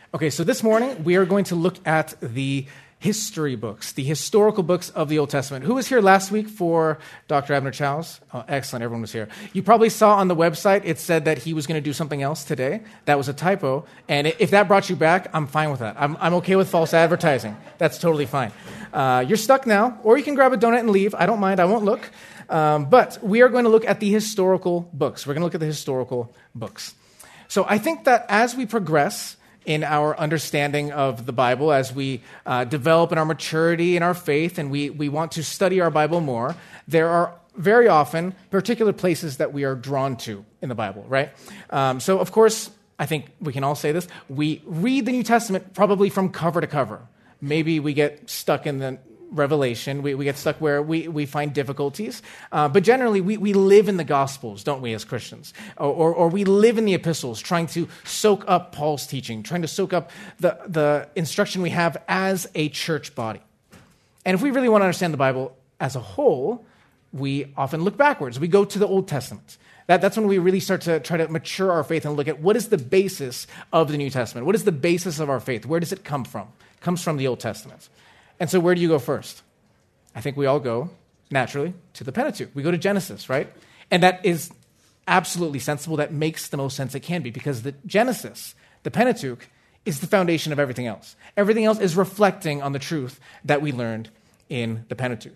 Okay, so this morning we are going to look at the history books, the historical books of the Old Testament. Who was here last week for Dr. Abner Chow's? Oh, excellent, everyone was here. You probably saw on the website it said that he was going to do something else today. That was a typo, and if that brought you back, I'm fine with that. I'm okay with false advertising. That's totally fine. You're stuck now, or you can grab a donut and leave. I don't mind, I won't look. But we are going to look at the historical books. We're going to look at the historical books. So I think that as we progress in our understanding of the Bible, as we develop in our maturity in our faith, and we want to study our Bible more, there are very often particular places that we are drawn to in the Bible, right? So, of course, I think we can all say this. We read the New Testament probably from cover to cover. Maybe we get stuck in the Revelation. We get stuck where we find difficulties. But generally, we live in the Gospels, don't we, as Christians? Or we live in the epistles, trying to soak up Paul's teaching, trying to soak up the instruction we have as a church body. And if we really want to understand the Bible as a whole, we often look backwards. We go to the Old Testament. That's when we really start to try to mature our faith and look at what is the basis of the New Testament? What is the basis of our faith? Where does it come from? It comes from the Old Testament. And so where do you go first? I think we all go, naturally, to the Pentateuch. We go to Genesis, right? And that is absolutely sensible. That makes the most sense it can be, because the Genesis, the Pentateuch, is the foundation of everything else. Everything else is reflecting on the truth that we learned in the Pentateuch.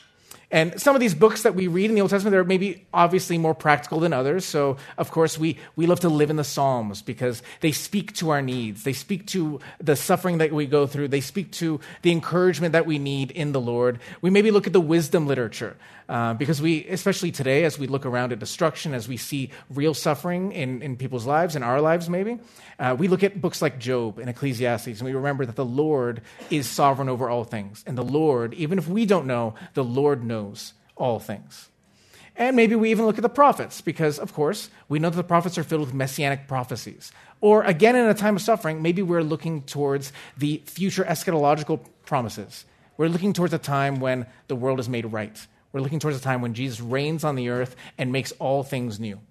And some of these books that we read in the Old Testament, they're maybe obviously more practical than others. So, of course, we love to live in the Psalms because they speak to our needs. They speak to the suffering that we go through. They speak to the encouragement that we need in the Lord. We maybe look at the wisdom literature because we, especially today, as we look around at destruction, as we see real suffering in people's lives, in our lives maybe, we look at books like Job and Ecclesiastes, and we remember that the Lord is sovereign over all things. And the Lord, even if we don't know, the Lord knows all things. And maybe we even look at the prophets, because, of course, we know that the prophets are filled with messianic prophecies. Or, again, in a time of suffering, maybe we're looking towards the future eschatological promises. We're looking towards a time when the world is made right. We're looking towards a time when Jesus reigns on the earth and makes all things new.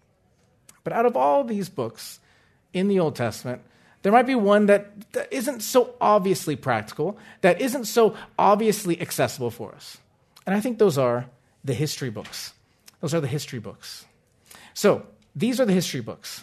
But out of all these books in the Old Testament, there might be one that isn't so obviously practical, that isn't so obviously accessible for us. And I think those are the history books. Those are the history books. So, these are the history books.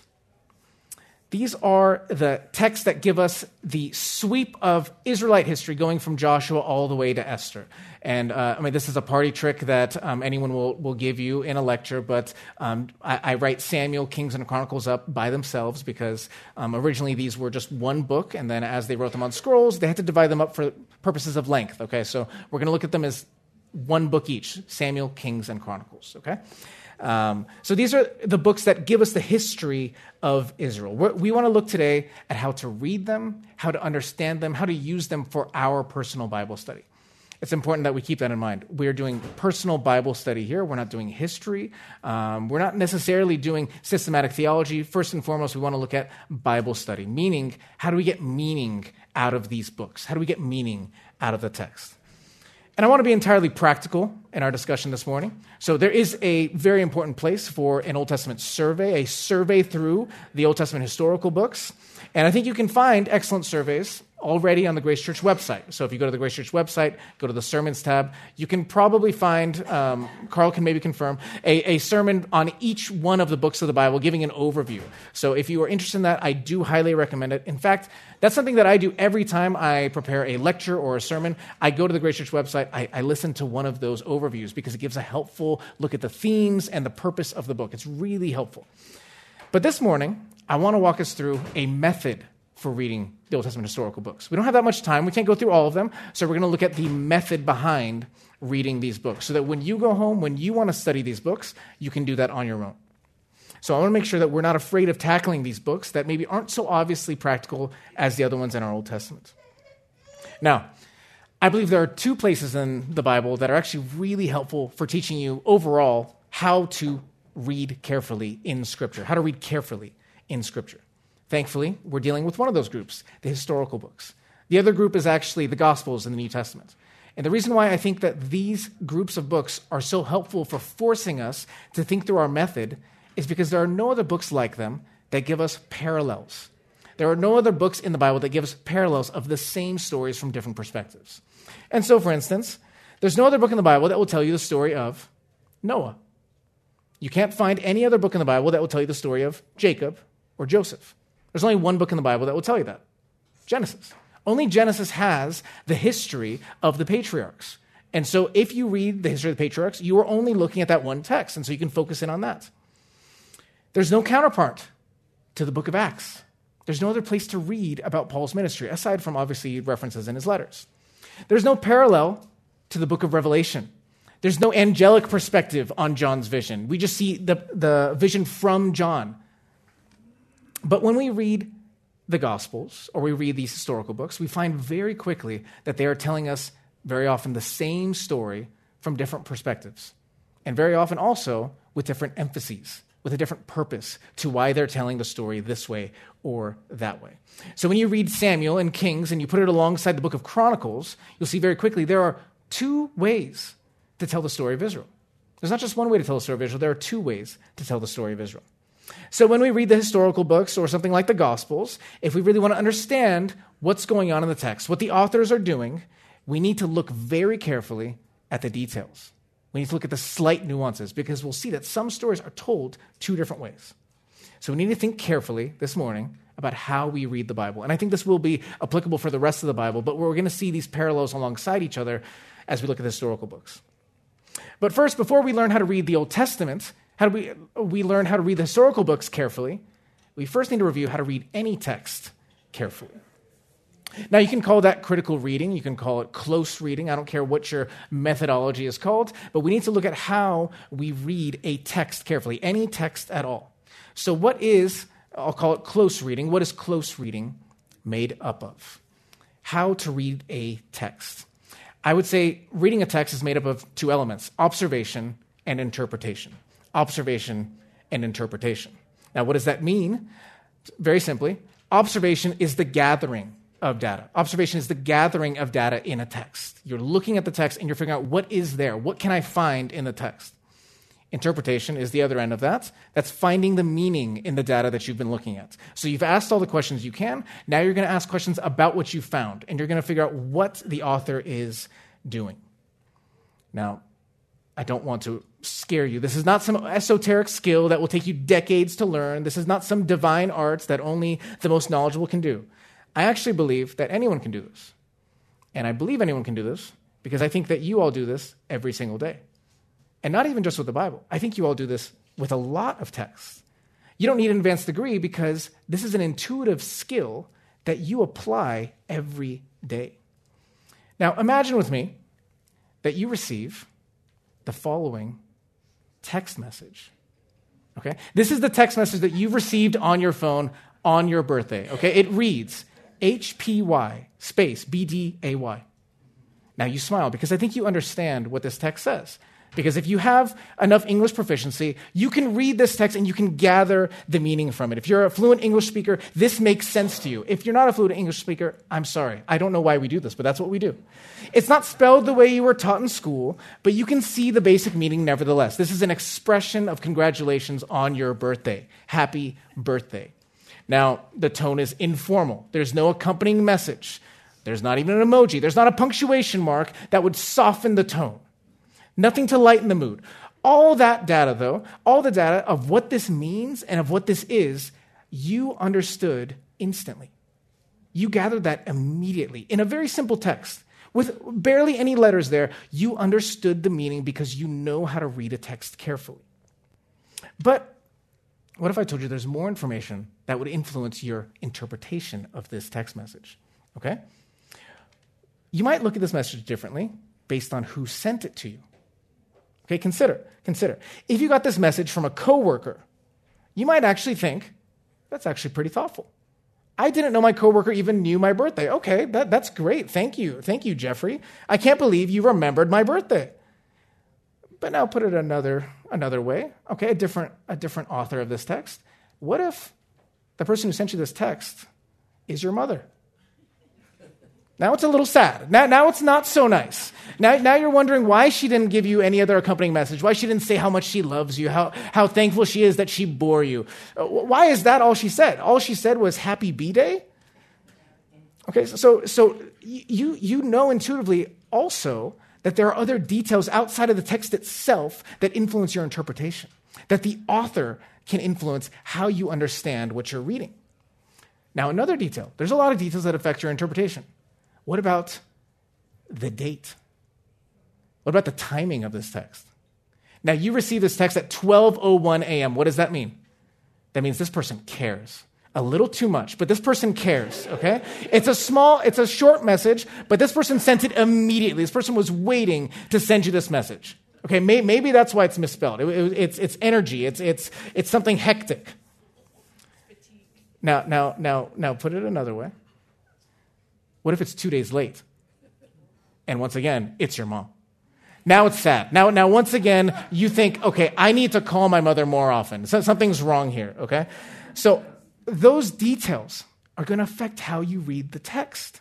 These are the texts that give us the sweep of Israelite history going from Joshua all the way to Esther. And this is a party trick that anyone will give you in a lecture, but I write Samuel, Kings, and Chronicles up by themselves because originally these were just one book, and then as they wrote them on scrolls, they had to divide them up for purposes of length. Okay, so we're going to look at them as one book each, Samuel, Kings, and Chronicles. Okay. So these are the books that give us the history of Israel. We want to look today at how to read them, how to understand them, how to use them for our personal Bible study. It's important that we keep that in mind. We're doing personal Bible study here. We're not doing history. We're not necessarily doing systematic theology. First and foremost, we want to look at Bible study, meaning how do we get meaning out of these books? How do we get meaning out of the text? And I want to be entirely practical in our discussion this morning. So there is a very important place for an Old Testament survey, a survey through the Old Testament historical books. And I think you can find excellent surveys already on the Grace Church website. So if you go to the Grace Church website, go to the Sermons tab, you can probably find, Carl can maybe confirm, a sermon on each one of the books of the Bible, giving an overview. So if you are interested in that, I do highly recommend it. In fact, that's something that I do every time I prepare a lecture or a sermon. I go to the Grace Church website, I listen to one of those overviews because it gives a helpful look at the themes and the purpose of the book. It's really helpful. But this morning, I want to walk us through a method for reading the Old Testament historical books. We don't have that much time. We can't go through all of them. So we're going to look at the method behind reading these books so that when you go home, when you want to study these books, you can do that on your own. So I want to make sure that we're not afraid of tackling these books that maybe aren't so obviously practical as the other ones in our Old Testament. Now, I believe there are two places in the Bible that are actually really helpful for teaching you overall how to read carefully in Scripture, how to read carefully in Scripture. Thankfully, we're dealing with one of those groups, the historical books. The other group is actually the Gospels in the New Testament. And the reason why I think that these groups of books are so helpful for forcing us to think through our method is because there are no other books like them that give us parallels. There are no other books in the Bible that give us parallels of the same stories from different perspectives. And so, for instance, there's no other book in the Bible that will tell you the story of Noah. You can't find any other book in the Bible that will tell you the story of Jacob or Joseph. There's only one book in the Bible that will tell you that, Genesis. Only Genesis has the history of the patriarchs. And so if you read the history of the patriarchs, you are only looking at that one text, and so you can focus in on that. There's no counterpart to the book of Acts. There's no other place to read about Paul's ministry, aside from obviously references in his letters. There's no parallel to the book of Revelation. There's no angelic perspective on John's vision. We just see the vision from John. But when we read the Gospels, or we read these historical books, we find very quickly that they are telling us very often the same story from different perspectives, and very often also with different emphases, with a different purpose to why they're telling the story this way or that way. So when you read Samuel and Kings and you put it alongside the book of Chronicles, you'll see very quickly there are two ways to tell the story of Israel. There's not just one way to tell the story of Israel, there are two ways to tell the story of Israel. So when we read the historical books or something like the Gospels, if we really want to understand what's going on in the text, what the authors are doing, we need to look very carefully at the details. We need to look at the slight nuances because we'll see that some stories are told two different ways. So we need to think carefully this morning about how we read the Bible. And I think this will be applicable for the rest of the Bible, but we're going to see these parallels alongside each other as we look at the historical books. But first, before we learn how to read the Old Testament, how do we learn how to read the historical books carefully? We first need to review how to read any text carefully. Now, you can call that critical reading. You can call it close reading. I don't care what your methodology is called, but we need to look at how we read a text carefully, any text at all. So what is, I'll call it close reading. What is close reading made up of? How to read a text. I would say reading a text is made up of two elements, observation and interpretation. Observation and interpretation. Now, what does that mean? Very simply, observation is the gathering of data. Observation is the gathering of data in a text. You're looking at the text and you're figuring out what is there. What can I find in the text? Interpretation is the other end of that. That's finding the meaning in the data that you've been looking at. So you've asked all the questions you can. Now you're going to ask questions about what you found, and you're going to figure out what the author is doing. Now, I don't want to scare you. This is not some esoteric skill that will take you decades to learn. This is not some divine arts that only the most knowledgeable can do. I actually believe that anyone can do this. And I believe anyone can do this because I think that you all do this every single day. And not even just with the Bible. I think you all do this with a lot of texts. You don't need an advanced degree because this is an intuitive skill that you apply every day. Now, imagine with me that you receive the following text message. Okay? This is the text message that you've received on your phone on your birthday. Okay? It reads, HPY space BDAY. Now you smile because I think you understand what this text says. Because if you have enough English proficiency, you can read this text and you can gather the meaning from it. If you're a fluent English speaker, this makes sense to you. If you're not a fluent English speaker, I'm sorry. I don't know why we do this, but that's what we do. It's not spelled the way you were taught in school, but you can see the basic meaning nevertheless. This is an expression of congratulations on your birthday. Happy birthday. Now, the tone is informal. There's no accompanying message. There's not even an emoji. There's not a punctuation mark that would soften the tone. Nothing to lighten the mood. All that data, though, all the data of what this means and of what this is, you understood instantly. You gathered that immediately in a very simple text. With barely any letters there, you understood the meaning because you know how to read a text carefully. But what if I told you there's more information that would influence your interpretation of this text message? Okay? You might look at this message differently based on who sent it to you. Okay, consider. If you got this message from a coworker, you might actually think, that's actually pretty thoughtful. I didn't know my coworker even knew my birthday. Okay, that's great. Thank you, Jeffrey. I can't believe you remembered my birthday. But now put it another way. Okay, a different author of this text. What if the person who sent you this text is your mother? Now it's a little sad. Now it's not so nice. Now you're wondering why she didn't give you any other accompanying message, why she didn't say how much she loves you, how thankful she is that she bore you. Why is that all she said? All she said was happy B-Day? Okay, so you know intuitively also that there are other details outside of the text itself that influence your interpretation, that the author can influence how you understand what you're reading. Now, another detail. There's a lot of details that affect your interpretation. What about the date? What about the timing of this text? Now, you receive this text at 12:01 a.m. What does that mean? That means this person cares. A little too much, but this person cares, okay? It's a short message, but this person sent it immediately. This person was waiting to send you this message. Okay, maybe that's why it's misspelled. It's energy. It's something hectic. Now, put it another way. What if it's 2 days late? And once again, it's your mom. Now it's sad. Now once again, you think, okay, I need to call my mother more often. So something's wrong here, okay? So those details are going to affect how you read the text.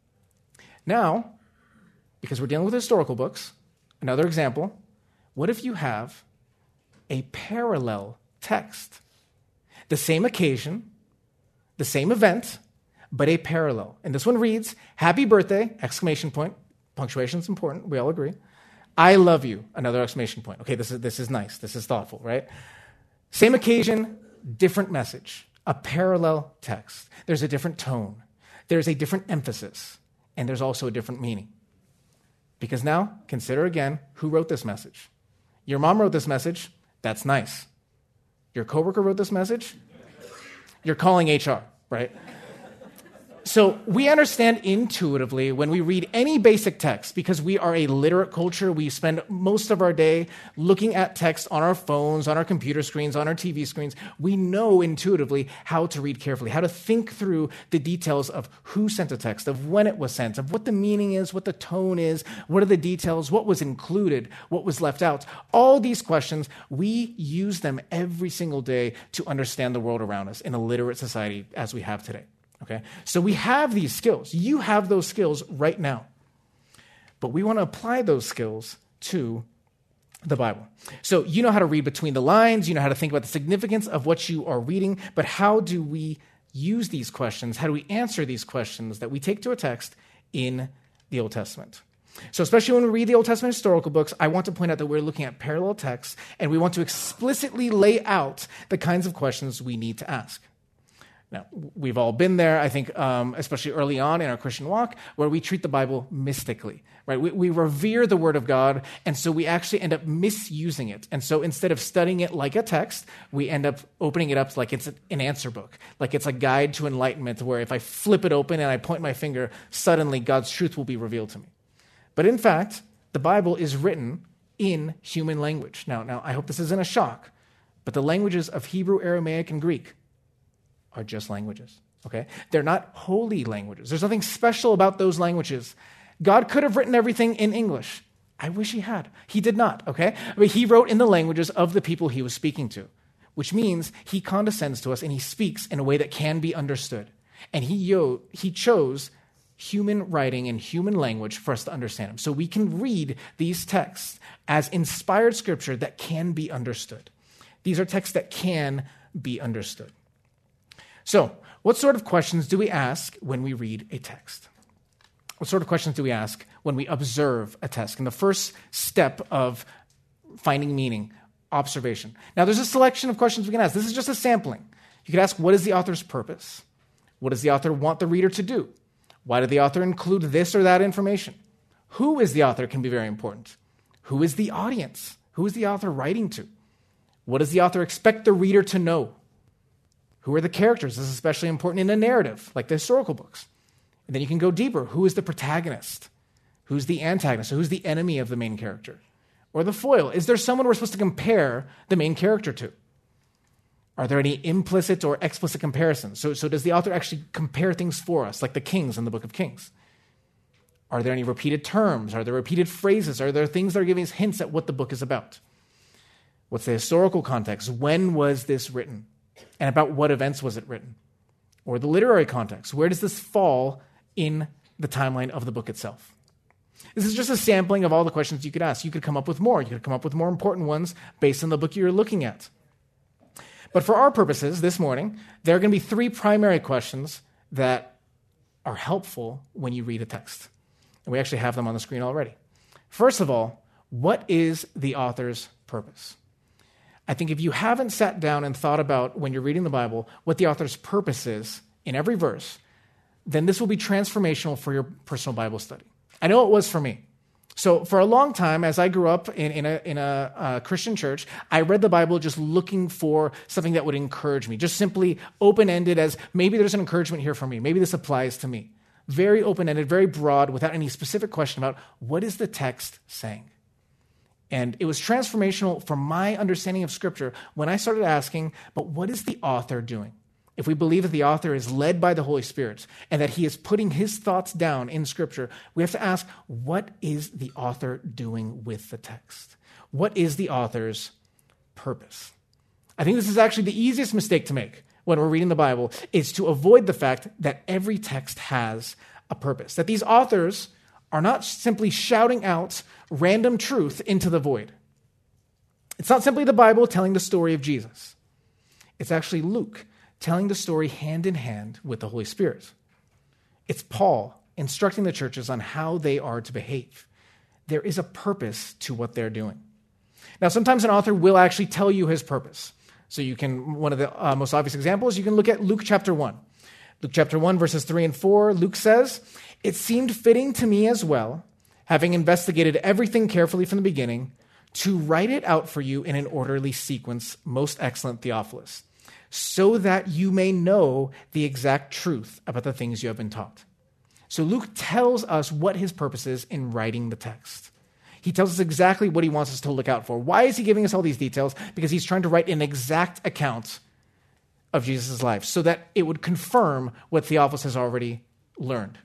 Now, because we're dealing with historical books, another example, what if you have a parallel text? The same occasion, the same event, but a parallel. And this one reads, happy birthday, exclamation point. Punctuation's important, we all agree. I love you, another exclamation point. Okay, this is nice, this is thoughtful, right? Same occasion, different message, a parallel text. There's a different tone, there's a different emphasis, and there's also a different meaning. Because now, consider again, who wrote this message? Your mom wrote this message, that's nice. Your coworker wrote this message, you're calling HR, right? So we understand intuitively when we read any basic text, because we are a literate culture, we spend most of our day looking at text on our phones, on our computer screens, on our TV screens. We know intuitively how to read carefully, how to think through the details of who sent a text, of when it was sent, of what the meaning is, what the tone is, what are the details, what was included, what was left out. All these questions, we use them every single day to understand the world around us in a literate society as we have today. Okay, so we have these skills. You have those skills right now. But we want to apply those skills to the Bible. So you know how to read between the lines. You know how to think about the significance of what you are reading. But how do we use these questions? How do we answer these questions that we take to a text in the Old Testament? So especially when we read the Old Testament historical books, I want to point out that we're looking at parallel texts, and we want to explicitly lay out the kinds of questions we need to ask. Now, we've all been there, I think, especially early on in our Christian walk, where we treat the Bible mystically, right? We revere the Word of God, and so we actually end up misusing it. And so instead of studying it like a text, we end up opening it up like it's an answer book, like it's a guide to enlightenment, where if I flip it open and I point my finger, suddenly God's truth will be revealed to me. But in fact, the Bible is written in human language. Now, I hope this isn't a shock, but the languages of Hebrew, Aramaic, and Greek are just languages, okay? They're not holy languages. There's nothing special about those languages. God could have written everything in English. I wish he had. He did not, okay? But he wrote in the languages of the people he was speaking to, which means he condescends to us and he speaks in a way that can be understood. And he chose human writing and human language for us to understand him. So we can read these texts as inspired scripture that can be understood. These are texts that can be understood. So, what sort of questions do we ask when we read a text? What sort of questions do we ask when we observe a text? And the first step of finding meaning, observation. Now, there's a selection of questions we can ask. This is just a sampling. You could ask, what is the author's purpose? What does the author want the reader to do? Why did the author include this or that information? Who is the author can be very important. Who is the audience? Who is the author writing to? What does the author expect the reader to know? Who are the characters? This is especially important in a narrative, like the historical books. And then you can go deeper. Who is the protagonist? Who's the antagonist? So who's the enemy of the main character? Or the foil? Is there someone we're supposed to compare the main character to? Are there any implicit or explicit comparisons? So does the author actually compare things for us, like the kings in the book of Kings? Are there any repeated terms? Are there repeated phrases? Are there things that are giving us hints at what the book is about? What's the historical context? When was this written? And about what events was it written? Or the literary context. Where does this fall in the timeline of the book itself. This is just a sampling of all the questions you could ask. You could come up with more. You could come up with more important ones based on the book you're looking at. But for our purposes this morning, there are going to be three primary questions that are helpful when you read a text. And we actually have them on the screen already. First of all, what is the author's purpose? I think if you haven't sat down and thought about when you're reading the Bible what the author's purpose is in every verse, then this will be transformational for your personal Bible study. I know it was for me. So for a long time, as I grew up in a Christian church, I read the Bible just looking for something that would encourage me, just simply open-ended as maybe there's an encouragement here for me. Maybe this applies to me. Very open-ended, very broad, without any specific question about what is the text saying. And it was transformational for my understanding of Scripture when I started asking, but what is the author doing? If we believe that the author is led by the Holy Spirit and that he is putting his thoughts down in Scripture, we have to ask, what is the author doing with the text? What is the author's purpose? I think this is actually the easiest mistake to make when we're reading the Bible, is to avoid the fact that every text has a purpose, that these authors are not simply shouting out random truth into the void. It's not simply the Bible telling the story of Jesus. It's actually Luke telling the story hand in hand with the Holy Spirit. It's Paul instructing the churches on how they are to behave. There is a purpose to what they're doing. Now, sometimes an author will actually tell you his purpose. So you can, one of the most obvious examples, you can look at Luke chapter 1. Luke chapter 1, verses 3 and 4, Luke says, "It seemed fitting to me as well, having investigated everything carefully from the beginning, to write it out for you in an orderly sequence, most excellent Theophilus, so that you may know the exact truth about the things you have been taught." So Luke tells us what his purpose is in writing the text. He tells us exactly what he wants us to look out for. Why is he giving us all these details? Because he's trying to write an exact account of Jesus' life so that it would confirm what Theophilus has already learned.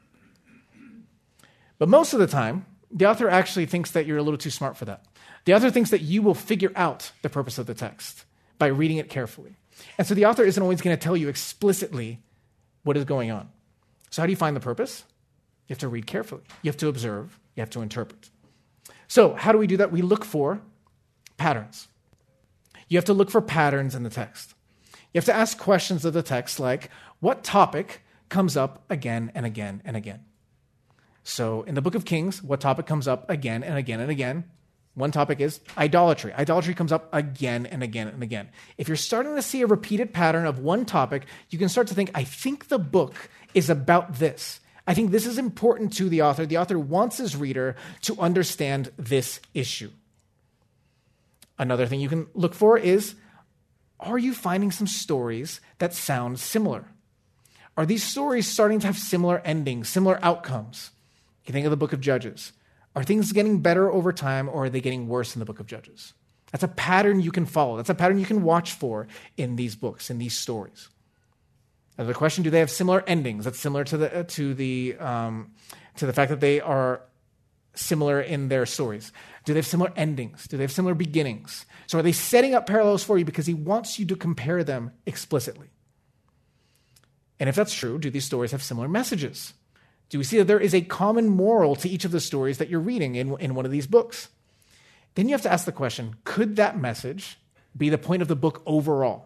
But most of the time, the author actually thinks that you're a little too smart for that. The author thinks that you will figure out the purpose of the text by reading it carefully. And so the author isn't always going to tell you explicitly what is going on. So how do you find the purpose? You have to read carefully. You have to observe. You have to interpret. So how do we do that? We look for patterns. You have to look for patterns in the text. You have to ask questions of the text like, what topic comes up again and again and again? So in the book of Kings, what topic comes up again and again and again? One topic is idolatry. Idolatry comes up again and again and again. If you're starting to see a repeated pattern of one topic, you can start to think, I think the book is about this. I think this is important to the author. The author wants his reader to understand this issue. Another thing you can look for is, are you finding some stories that sound similar? Are these stories starting to have similar endings, similar outcomes? You can think of the book of Judges. Are things getting better over time, or are they getting worse in the book of Judges? That's a pattern you can follow. That's a pattern you can watch for in these books, in these stories. Another question, do they have similar endings? That's similar to the fact that they are similar in their stories. Do they have similar endings? Do they have similar beginnings? So are they setting up parallels for you because he wants you to compare them explicitly? And if that's true, do these stories have similar messages? Do we see that there is a common moral to each of the stories that you're reading in one of these books? Then you have to ask the question, could that message be the point of the book overall?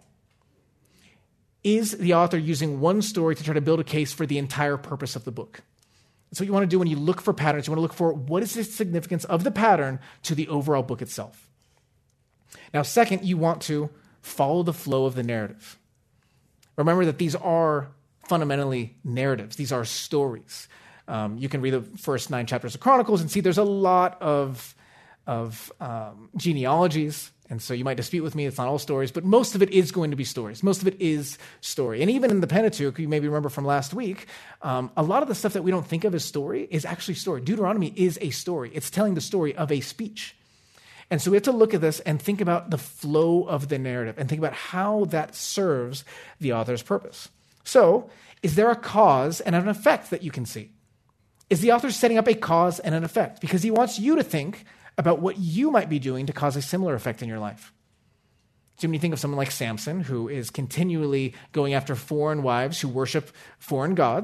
Is the author using one story to try to build a case for the entire purpose of the book? That's what you want to do when you look for patterns. You want to look for what is the significance of the pattern to the overall book itself. Now, second, you want to follow the flow of the narrative. Remember that these are fundamentally narratives. These are stories. You can read the first 9 chapters of Chronicles and see there's a lot of genealogies. And so you might dispute with me, it's not all stories, but most of it is going to be stories. Most of it is story. And even in the Pentateuch, you maybe remember from last week, a lot of the stuff that we don't think of as story is actually story. Deuteronomy is a story. It's telling the story of a speech. And so we have to look at this and think about the flow of the narrative and think about how that serves the author's purpose. So, is there a cause and an effect that you can see? Is the author setting up a cause and an effect? Because he wants you to think about what you might be doing to cause a similar effect in your life. So when you think of someone like Samson, who is continually going after foreign wives who worship foreign gods,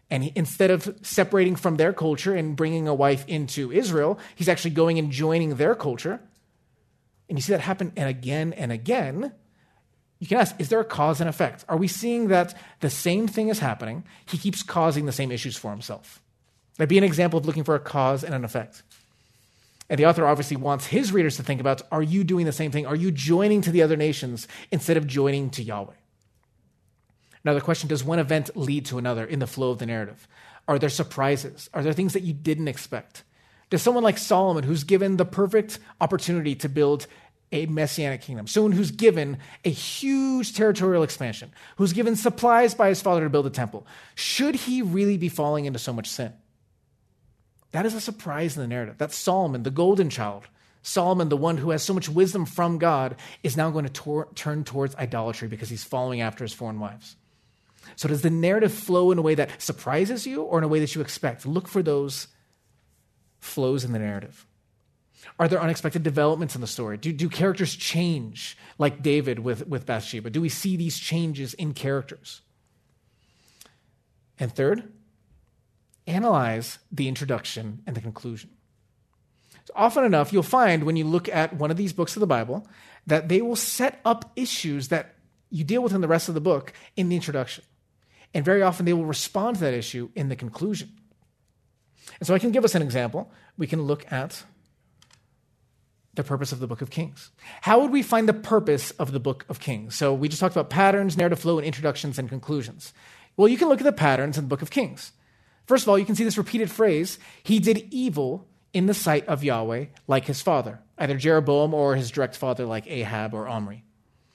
And instead of separating from their culture and bringing a wife into Israel, he's actually going and joining their culture. And you see that happen again and again. You can ask, is there a cause and effect? Are we seeing that the same thing is happening? He keeps causing the same issues for himself. That'd be an example of looking for a cause and an effect. And the author obviously wants his readers to think about, are you doing the same thing? Are you joining to the other nations instead of joining to Yahweh? Another question, does one event lead to another in the flow of the narrative? Are there surprises? Are there things that you didn't expect? Does someone like Solomon, who's given the perfect opportunity to build a messianic kingdom, someone who's given a huge territorial expansion, who's given supplies by his father to build a temple, should he really be falling into so much sin? That is a surprise in the narrative. That Solomon, the golden child, Solomon, the one who has so much wisdom from God, is now going to turn towards idolatry because he's following after his foreign wives. So does the narrative flow in a way that surprises you or in a way that you expect? Look for those flows in the narrative. Are there unexpected developments in the story? Do characters change like David with Bathsheba? Do we see these changes in characters? And third, analyze the introduction and the conclusion. So often enough, you'll find when you look at one of these books of the Bible that they will set up issues that you deal with in the rest of the book in the introduction. And very often they will respond to that issue in the conclusion. And so I can give us an example. We can look at the purpose of the book of Kings. How would we find the purpose of the book of Kings? So we just talked about patterns, narrative flow, and introductions and conclusions. Well, you can look at the patterns in the book of Kings. First of all, you can see this repeated phrase, he did evil in the sight of Yahweh like his father, either Jeroboam or his direct father like Ahab or Omri.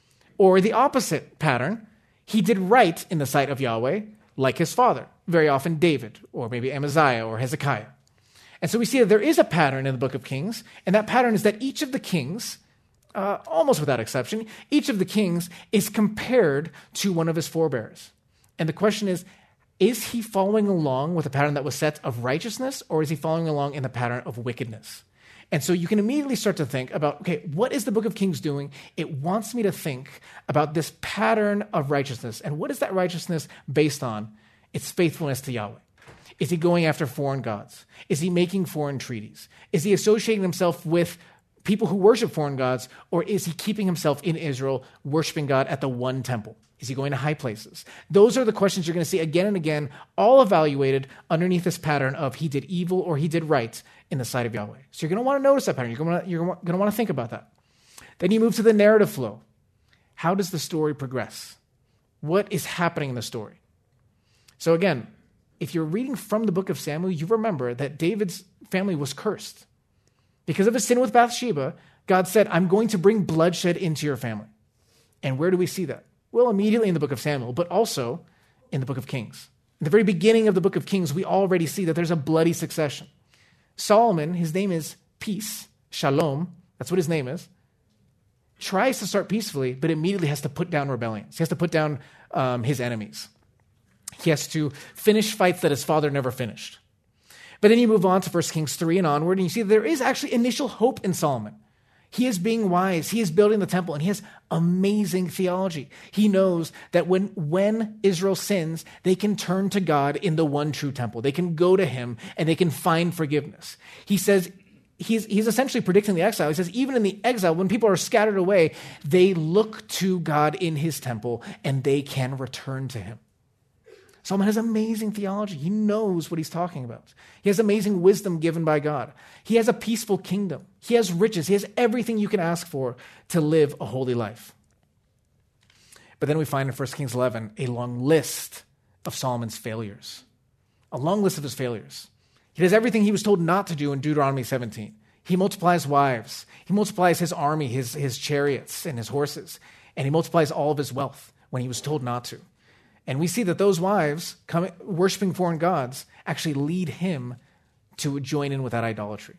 Or the opposite pattern, he did right in the sight of Yahweh like his father, very often David, or maybe Amaziah or Hezekiah. And so we see that there is a pattern in the book of Kings, and that pattern is that each of the kings, almost without exception, each of the kings is compared to one of his forebears. And the question is he following along with a pattern that was set of righteousness, or is he following along in the pattern of wickedness? And so you can immediately start to think about, okay, what is the book of Kings doing? It wants me to think about this pattern of righteousness. And what is that righteousness based on? It's faithfulness to Yahweh. Is he going after foreign gods? Is he making foreign treaties? Is he associating himself with people who worship foreign gods? Or is he keeping himself in Israel, worshiping God at the one temple? Is he going to high places? Those are the questions you're going to see again and again, all evaluated underneath this pattern of he did evil or he did right in the sight of Yahweh. So you're going to want to notice that pattern. You're going to want to think about that. Then you move to the narrative flow. How does the story progress? What is happening in the story? So again, if you're reading from the book of Samuel, you remember that David's family was cursed. Because of his sin with Bathsheba, God said, I'm going to bring bloodshed into your family. And where do we see that? Well, immediately in the book of Samuel, but also in the book of Kings. In the very beginning of the book of Kings, we already see that there's a bloody succession. Solomon, his name is Peace, Shalom, that's what his name is, tries to start peacefully, but immediately has to put down rebellions. He has to put down his enemies. He has to finish fights that his father never finished. But then you move on to 1 Kings 3 and onward, and you see that there is actually initial hope in Solomon. He is being wise. He is building the temple, and he has amazing theology. He knows that when Israel sins, they can turn to God in the one true temple. They can go to him, and they can find forgiveness. He says, he's essentially predicting the exile. He says, even in the exile, when people are scattered away, they look to God in his temple, and they can return to him. Solomon has amazing theology. He knows what he's talking about. He has amazing wisdom given by God. He has a peaceful kingdom. He has riches. He has everything you can ask for to live a holy life. But then we find in 1 Kings 11 a long list of Solomon's failures. A long list of his failures. He does everything he was told not to do in Deuteronomy 17. He multiplies wives. He multiplies his army, his chariots, and his horses. And he multiplies all of his wealth when he was told not to. And we see that those wives, worshiping foreign gods, actually lead him to join in with that idolatry.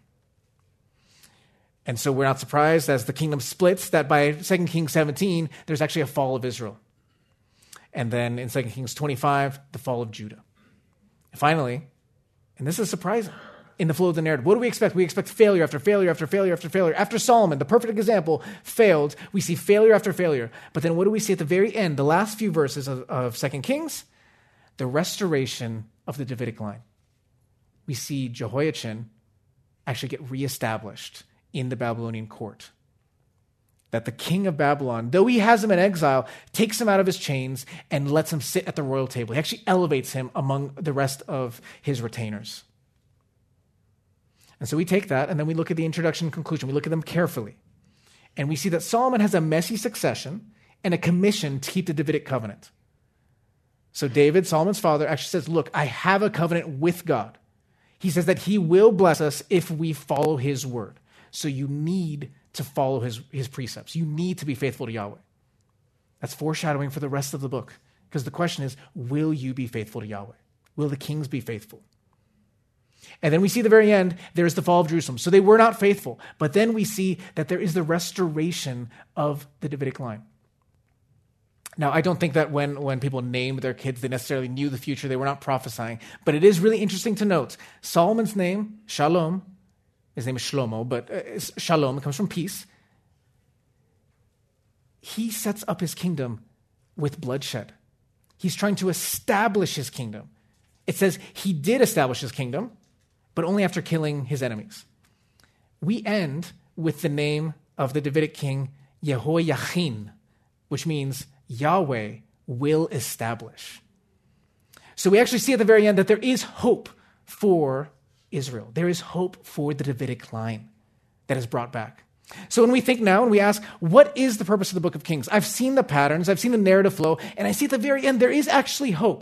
And so we're not surprised as the kingdom splits that by 2 Kings 17, there's actually a fall of Israel. And then in 2 Kings 25, the fall of Judah. And finally, and this is surprising, in the flow of the narrative, what do we expect? We expect failure after failure after failure after failure. After Solomon, the perfect example, failed, we see failure after failure. But then what do we see at the very end, the last few verses of 2 Kings? The restoration of the Davidic line. We see Jehoiachin actually get reestablished in the Babylonian court. That the king of Babylon, though he has him in exile, takes him out of his chains and lets him sit at the royal table. He actually elevates him among the rest of his retainers. And so we take that, and then we look at the introduction and conclusion. We look at them carefully. And we see that Solomon has a messy succession and a commission to keep the Davidic covenant. So David, Solomon's father, actually says, look, I have a covenant with God. He says that he will bless us if we follow his word. So you need to follow his precepts. You need to be faithful to Yahweh. That's foreshadowing for the rest of the book. Because the question is, will you be faithful to Yahweh? Will the kings be faithful? And then we see at the very end, there's the fall of Jerusalem. So they were not faithful. But then we see that there is the restoration of the Davidic line. Now, I don't think that when people named their kids, they necessarily knew the future. They were not prophesying. But it is really interesting to note, Solomon's name, Shalom, his name is Shlomo, but Shalom, it comes from peace. He sets up his kingdom with bloodshed. He's trying to establish his kingdom. It says he did establish his kingdom, but only after killing his enemies. We end with the name of the Davidic king, Yehoiachin, which means Yahweh will establish. So we actually see at the very end that there is hope for Israel. There is hope for the Davidic line that is brought back. So when we think now and we ask, what is the purpose of the book of Kings? I've seen the patterns, I've seen the narrative flow, and I see at the very end there is actually hope.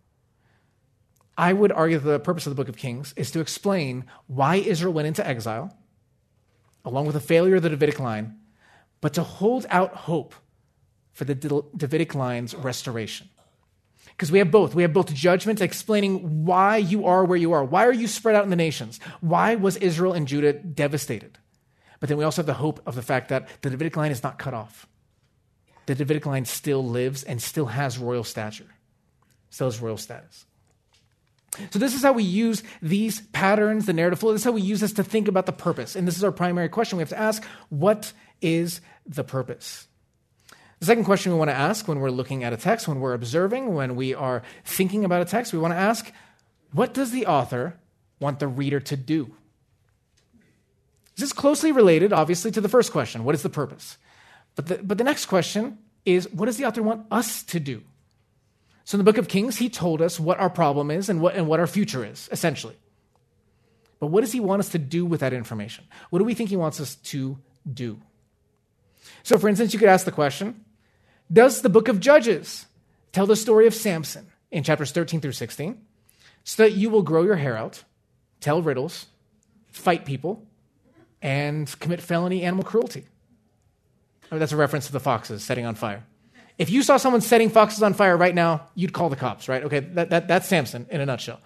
I would argue that the purpose of the book of Kings is to explain why Israel went into exile, along with the failure of the Davidic line, but to hold out hope for the Davidic line's restoration. Because we have both. We have both judgment explaining why you are where you are. Why are you spread out in the nations? Why was Israel and Judah devastated? But then we also have the hope of the fact that the Davidic line is not cut off. The Davidic line still lives and still has royal stature, still has royal status. So this is how we use these patterns, the narrative flow. This is how we use this to think about the purpose. And this is our primary question. We have to ask, what is the purpose? The second question we want to ask when we're looking at a text, when we're observing, when we are thinking about a text, we want to ask, what does the author want the reader to do? This is closely related, obviously, to the first question, what is the purpose? But the next question is, what does the author want us to do? So in the book of Kings, he told us what our problem is and what our future is, essentially. But what does he want us to do with that information? What do we think he wants us to do? So for instance, you could ask the question, does the book of Judges tell the story of Samson in chapters 13 through 16 so that you will grow your hair out, tell riddles, fight people, and commit felony animal cruelty? I mean, that's a reference to the foxes setting on fire. If you saw someone setting foxes on fire right now, you'd call the cops, right? Okay, that's Samson in a nutshell.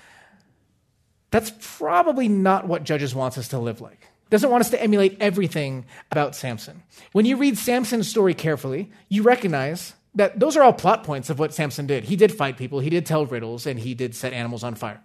That's probably not what Judges wants us to live like. Doesn't want us to emulate everything about Samson. When you read Samson's story carefully, you recognize that those are all plot points of what Samson did. He did fight people, he did tell riddles, and he did set animals on fire.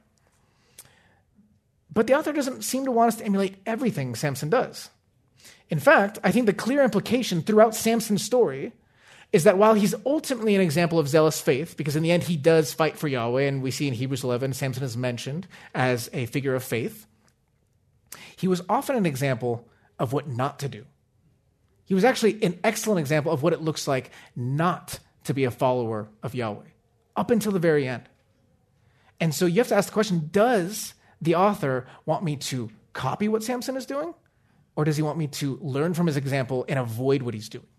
But the author doesn't seem to want us to emulate everything Samson does. In fact, I think the clear implication throughout Samson's story is that while he's ultimately an example of zealous faith, because in the end he does fight for Yahweh, and we see in Hebrews 11, Samson is mentioned as a figure of faith, he was often an example of what not to do. He was actually an excellent example of what it looks like not to be a follower of Yahweh, up until the very end. And so you have to ask the question, does the author want me to copy what Samson is doing? Or does he want me to learn from his example and avoid what he's doing?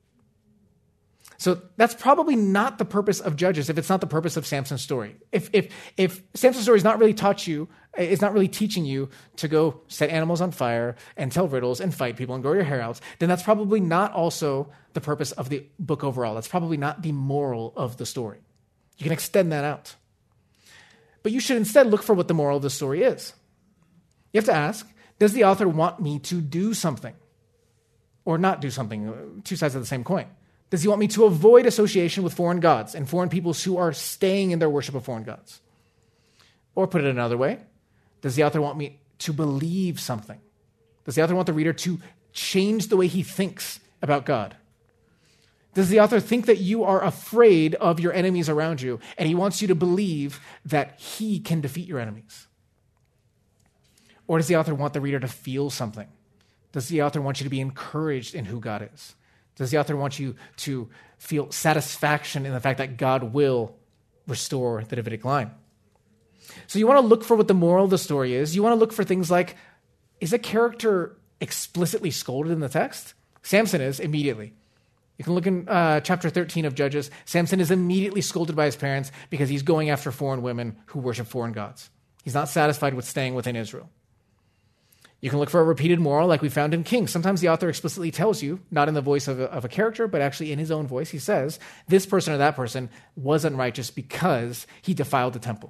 So that's probably not the purpose of Judges if it's not the purpose of Samson's story. If Samson's story is not really it's not really teaching you to go set animals on fire and tell riddles and fight people and grow your hair out, then that's probably not also the purpose of the book overall. That's probably not the moral of the story. You can extend that out. But you should instead look for what the moral of the story is. You have to ask, does the author want me to do something or not do something? Two sides of the same coin. Does he want me to avoid association with foreign gods and foreign peoples who are staying in their worship of foreign gods? Or put it another way, does the author want me to believe something? Does the author want the reader to change the way he thinks about God? Does the author think that you are afraid of your enemies around you, and he wants you to believe that he can defeat your enemies? Or does the author want the reader to feel something? Does the author want you to be encouraged in who God is? Does the author want you to feel satisfaction in the fact that God will restore the Davidic line? So you want to look for what the moral of the story is. You want to look for things like, is a character explicitly scolded in the text? Samson is immediately. You can look in chapter 13 of Judges. Samson is immediately scolded by his parents because he's going after foreign women who worship foreign gods. He's not satisfied with staying within Israel. You can look for a repeated moral like we found in Kings. Sometimes the author explicitly tells you, not in the voice of a character, but actually in his own voice, he says, this person or that person was unrighteous because he defiled the temple.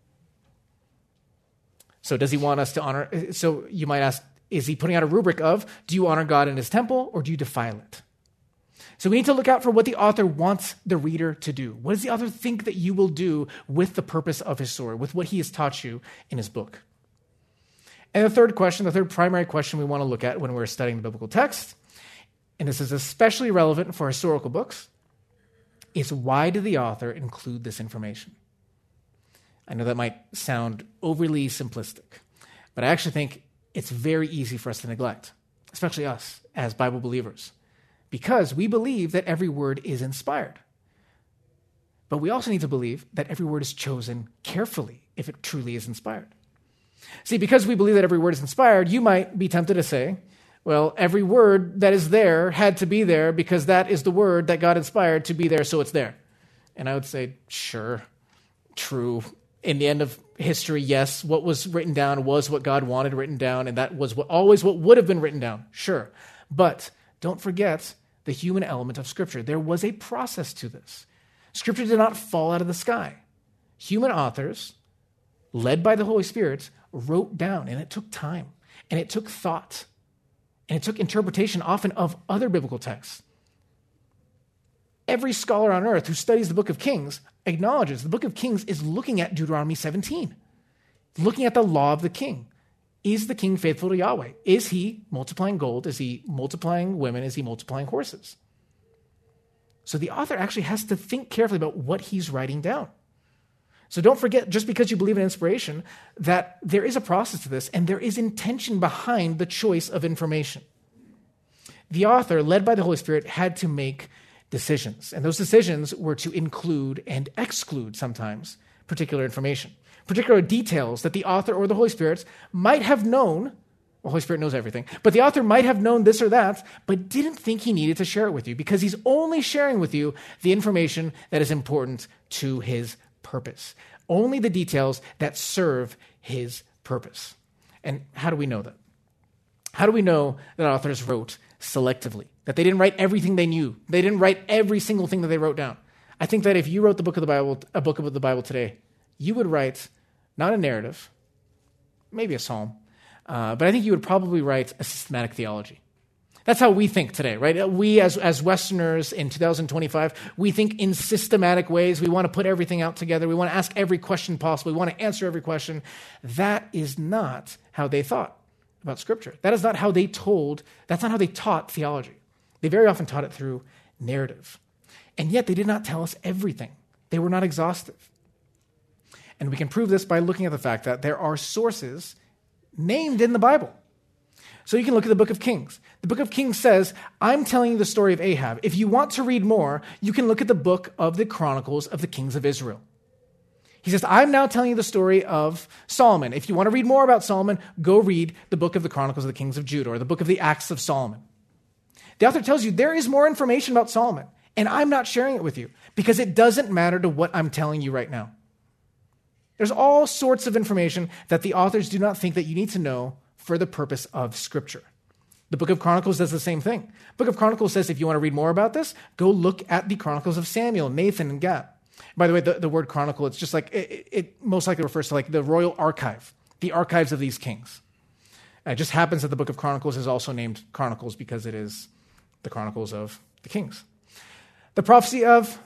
So does he want us to honor? So you might ask, is he putting out a rubric of, do you honor God in his temple or do you defile it? So we need to look out for what the author wants the reader to do. What does the author think that you will do with the purpose of his story, with what he has taught you in his book? And the third primary question we want to look at when we're studying the biblical text, and this is especially relevant for historical books, is why did the author include this information? I know that might sound overly simplistic, but I actually think it's very easy for us to neglect, especially us as Bible believers, because we believe that every word is inspired. But we also need to believe that every word is chosen carefully if it truly is inspired. See, because we believe that every word is inspired, you might be tempted to say, well, every word that is there had to be there because that is the word that God inspired to be there, so it's there. And I would say, sure, true. In the end of history, yes, what was written down was what God wanted written down, and that was always what would have been written down, sure. But don't forget the human element of Scripture. There was a process to this. Scripture did not fall out of the sky. Human authors, led by the Holy Spirit, wrote down, and it took time, and it took thought, and it took interpretation often of other biblical texts. Every scholar on earth who studies the book of Kings acknowledges the book of Kings is looking at Deuteronomy 17, looking at the law of the king. Is the king faithful to Yahweh? Is he multiplying gold? Is he multiplying women? Is he multiplying horses? So the author actually has to think carefully about what he's writing down. So don't forget, just because you believe in inspiration, that there is a process to this and there is intention behind the choice of information. The author, led by the Holy Spirit, had to make decisions. And those decisions were to include and exclude sometimes particular information, particular details that the author or the Holy Spirit might have known. Well, the Holy Spirit knows everything, but the author might have known this or that, but didn't think he needed to share it with you because he's only sharing with you the information that is important to his purpose. Only the details that serve his purpose. And how do we know that? How do we know that authors wrote selectively? That they didn't write everything they knew. They didn't write every single thing that they wrote down. I think that if you wrote a book of the Bible today, you would write not a narrative, maybe a psalm, but I think you would probably write a systematic theology. That's how we think today, right? We as Westerners in 2025, we think in systematic ways. We want to put everything out together. We want to ask every question possible. We want to answer every question. That is not how they thought about Scripture. That is not how they that's not how they taught theology. They very often taught it through narrative. And yet they did not tell us everything. They were not exhaustive. And we can prove this by looking at the fact that there are sources named in the Bible. So you can look at the book of Kings. The book of Kings says, I'm telling you the story of Ahab. If you want to read more, you can look at the book of the Chronicles of the Kings of Israel. He says, I'm now telling you the story of Solomon. If you want to read more about Solomon, go read the book of the Chronicles of the Kings of Judah or the book of the Acts of Solomon. The author tells you there is more information about Solomon, and I'm not sharing it with you because it doesn't matter to what I'm telling you right now. There's all sorts of information that the authors do not think that you need to know for the purpose of Scripture. The book of Chronicles does the same thing. The book of Chronicles says if you want to read more about this, go look at the Chronicles of Samuel, Nathan, and Gad. By the way, the word chronicle, it's just like, it most likely refers to like the royal archive, the archives of these kings. It just happens that the book of Chronicles is also named Chronicles because it is the Chronicles of the kings. The prophecy of,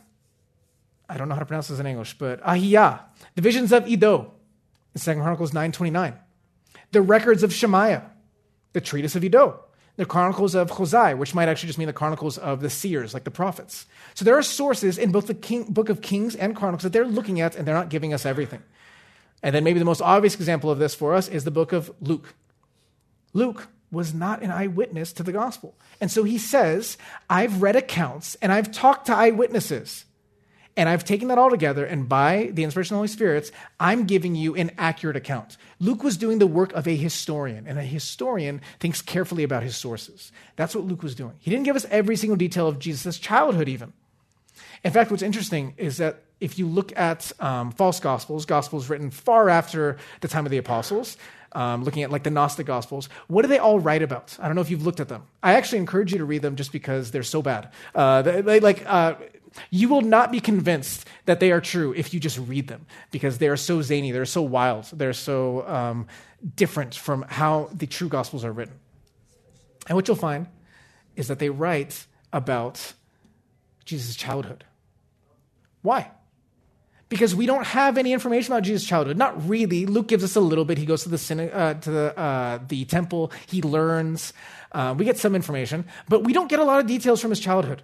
I don't know how to pronounce this in English, but Ahijah, the visions of Iddo, in 2 Chronicles 9:29. The records of Shemaiah, the treatise of Iddo. the Chronicles of Hosea, which might actually just mean the Chronicles of the seers, like the prophets. So there are sources in both the book of Kings and Chronicles that they're looking at, and they're not giving us everything. And then maybe the most obvious example of this for us is the book of Luke. Luke was not an eyewitness to the gospel. And so he says, I've read accounts and I've talked to eyewitnesses. And I've taken that all together, and by the inspiration of the Holy Spirit, I'm giving you an accurate account. Luke was doing the work of a historian, and a historian thinks carefully about his sources. That's what Luke was doing. He didn't give us every single detail of Jesus' childhood even. In fact, what's interesting is that if you look at false gospels written far after the time of the apostles, looking at like the Gnostic Gospels, what do they all write about? I don't know if you've looked at them. I actually encourage you to read them just because they're so bad. You will not be convinced that they are true if you just read them, because they are so zany, they're so wild, they're so different from how the true Gospels are written. And what you'll find is that they write about Jesus' childhood. Why? Because we don't have any information about Jesus' childhood. Not really. Luke gives us a little bit. He goes to the temple. He learns. We get some information, but we don't get a lot of details from his childhood.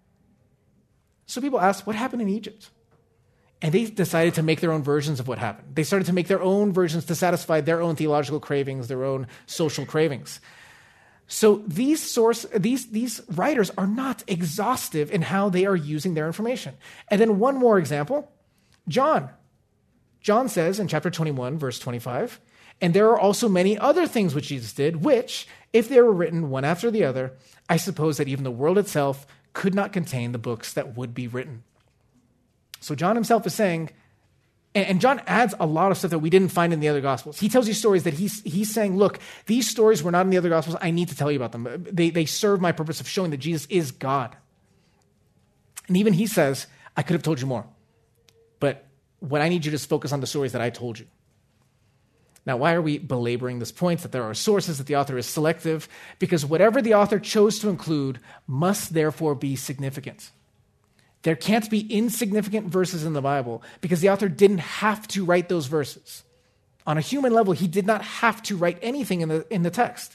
So people ask, what happened in Egypt? And they decided to make their own versions of what happened. They started to make their own versions to satisfy their own theological cravings, their own social cravings. So these writers are not exhaustive in how they are using their information. And then one more example, John. John says in chapter 21, verse 25, and there are also many other things which Jesus did, which, if they were written one after the other, I suppose that even the world itself could not contain the books that would be written. So John himself is saying, and John adds a lot of stuff that we didn't find in the other Gospels. He tells you stories that he's saying, look, these stories were not in the other Gospels. I need to tell you about them. They serve my purpose of showing that Jesus is God. And even he says, I could have told you more. But what I need you to focus on the stories that I told you. Now, why are we belaboring this point that there are sources, that the author is selective? Because whatever the author chose to include must therefore be significant. There can't be insignificant verses in the Bible because the author didn't have to write those verses. On a human level, he did not have to write anything in the text.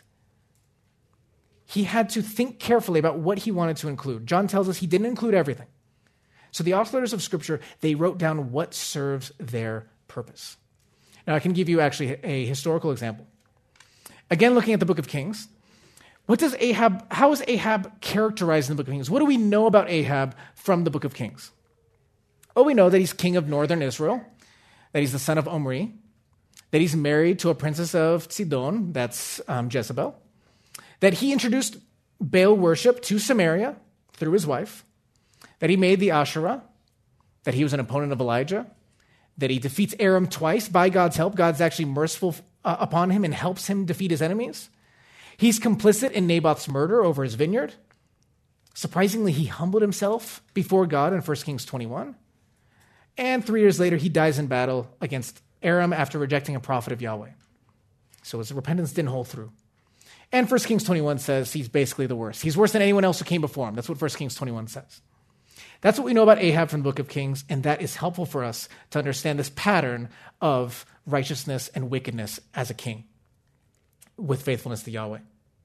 He had to think carefully about what he wanted to include. John tells us he didn't include everything. So the authors of Scripture, they wrote down what serves their purpose. Now, I can give you actually a historical example. Again, looking at the book of Kings, how is Ahab characterized in the book of Kings? What do we know about Ahab from the book of Kings? Well, we know that he's king of northern Israel, that he's the son of Omri, that he's married to a princess of Sidon, that's Jezebel, that he introduced Baal worship to Samaria through his wife, that he made the Asherah, that he was an opponent of Elijah, that he defeats Aram twice by God's help. God's actually merciful upon him and helps him defeat his enemies. He's complicit in Naboth's murder over his vineyard. Surprisingly, he humbled himself before God in 1 Kings 21. And 3 years later, he dies in battle against Aram after rejecting a prophet of Yahweh. So his repentance didn't hold through. And 1 Kings 21 says he's basically the worst. He's worse than anyone else who came before him. That's what 1 Kings 21 says. That's what we know about Ahab from the book of Kings, and that is helpful for us to understand this pattern of righteousness and wickedness as a king with faithfulness to Yahweh.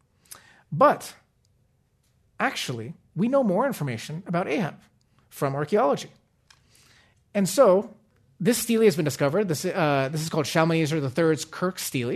But actually, we know more information about Ahab from archaeology. And so, this stele has been discovered. This is called Shalmaneser III's Kirk stele.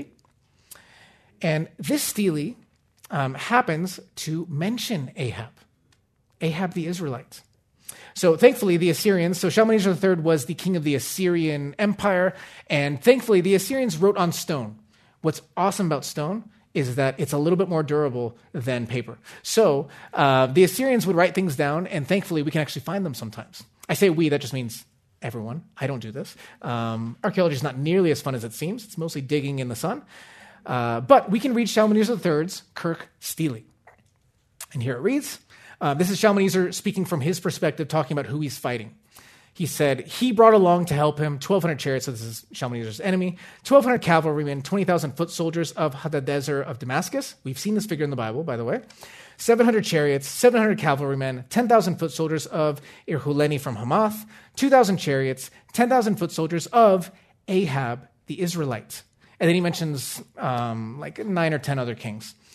And this stele happens to mention Ahab the Israelite. So thankfully, the Assyrians, so Shalmaneser III was the king of the Assyrian Empire, and thankfully, the Assyrians wrote on stone. What's awesome about stone is that it's a little bit more durable than paper. So the Assyrians would write things down, and thankfully, we can actually find them sometimes. I say we, that just means everyone. I don't do this. Archaeology is not nearly as fun as it seems. It's mostly digging in the sun. But we can read Shalmaneser III's Kirk stele. And here it reads, this is Shalmaneser speaking from his perspective, talking about who he's fighting. He said, he brought along to help him 1,200 chariots, so this is Shalmaneser's enemy, 1,200 cavalrymen, 20,000 foot soldiers of Hadadezer of Damascus. We've seen this figure in the Bible, by the way. 700 chariots, 700 cavalrymen, 10,000 foot soldiers of Irhuleni from Hamath, 2,000 chariots, 10,000 foot soldiers of Ahab the Israelite. And then he mentions like 9 or 10 other kings.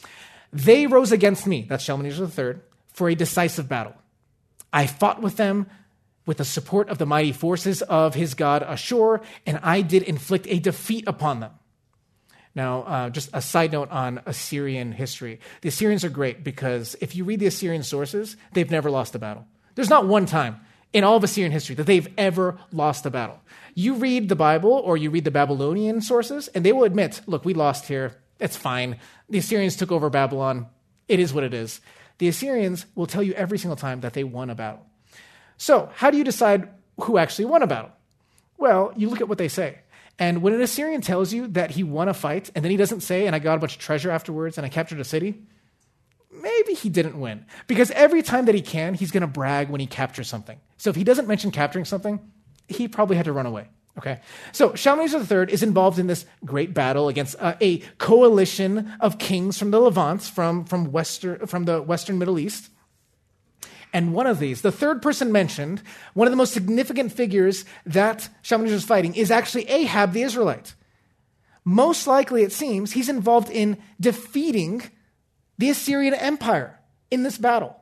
They rose against me, that's Shalmaneser III, for a decisive battle. I fought with them with the support of the mighty forces of his god Ashur, and I did inflict a defeat upon them. Now, just a side note on Assyrian history. The Assyrians are great because if you read the Assyrian sources, they've never lost a battle. There's not one time in all of Assyrian history that they've ever lost a battle. You read the Bible or you read the Babylonian sources, and they will admit, look, we lost here. It's fine. The Assyrians took over Babylon. It is what it is. The Assyrians will tell you every single time that they won a battle. So, how do you decide who actually won a battle? Well, you look at what they say. And when an Assyrian tells you that he won a fight, and then he doesn't say, and I got a bunch of treasure afterwards, and I captured a city, maybe he didn't win. Because every time that he can, he's going to brag when he captures something. So if he doesn't mention capturing something, he probably had to run away. Okay, so Shalmaneser III is involved in this great battle against a coalition of kings from the Levant, from the Western Middle East. And one of these, the third person mentioned, one of the most significant figures that Shalmaneser is fighting is actually Ahab the Israelite. Most likely, it seems, he's involved in defeating the Assyrian Empire in this battle.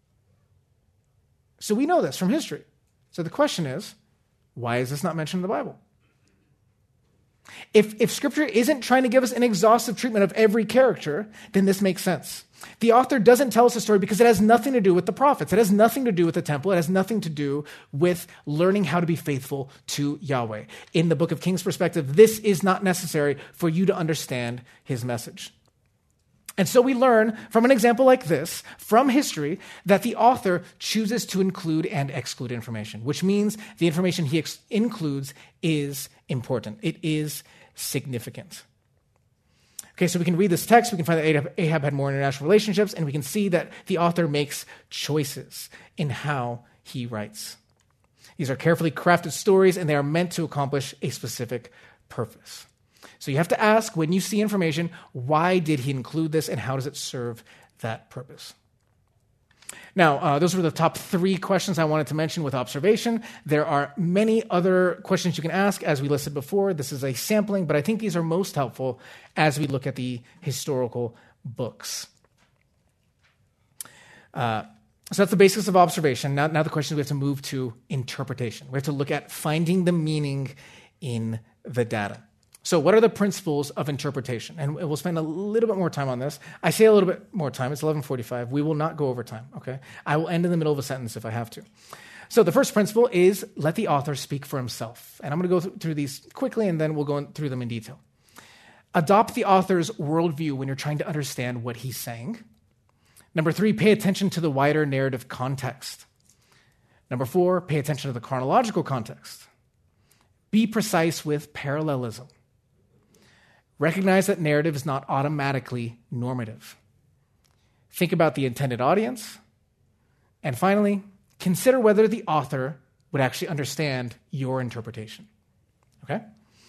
So we know this from history. So the question is, why is this not mentioned in the Bible? If Scripture isn't trying to give us an exhaustive treatment of every character, then this makes sense. The author doesn't tell us a story because it has nothing to do with the prophets. It has nothing to do with the temple. It has nothing to do with learning how to be faithful to Yahweh. In the Book of Kings perspective, this is not necessary for you to understand his message. And so we learn from an example like this, from history, that the author chooses to include and exclude information, which means the information he includes is important. It is significant. Okay, so we can read this text, we can find that Ahab had more international relationships, and we can see that the author makes choices in how he writes. These are carefully crafted stories, and they are meant to accomplish a specific purpose. So you have to ask, when you see information, why did he include this, and how does it serve that purpose? Now, those were the top 3 questions I wanted to mention with observation. There are many other questions you can ask, as we listed before. This is a sampling, but I think these are most helpful as we look at the historical books. So that's the basics of observation. Now the question is we have to move to interpretation. We have to look at finding the meaning in the data. So what are the principles of interpretation? And we'll spend a little bit more time on this. I say a little bit more time. It's 11:45. We will not go over time, okay? I will end in the middle of a sentence if I have to. So the first principle is let the author speak for himself. And I'm going to go through these quickly, and then we'll go through them in detail. Adopt the author's worldview when you're trying to understand what he's saying. Number 3, pay attention to the wider narrative context. Number 4, pay attention to the chronological context. Be precise with parallelism. Recognize that narrative is not automatically normative. Think about the intended audience. And finally, consider whether the author would actually understand your interpretation. Okay?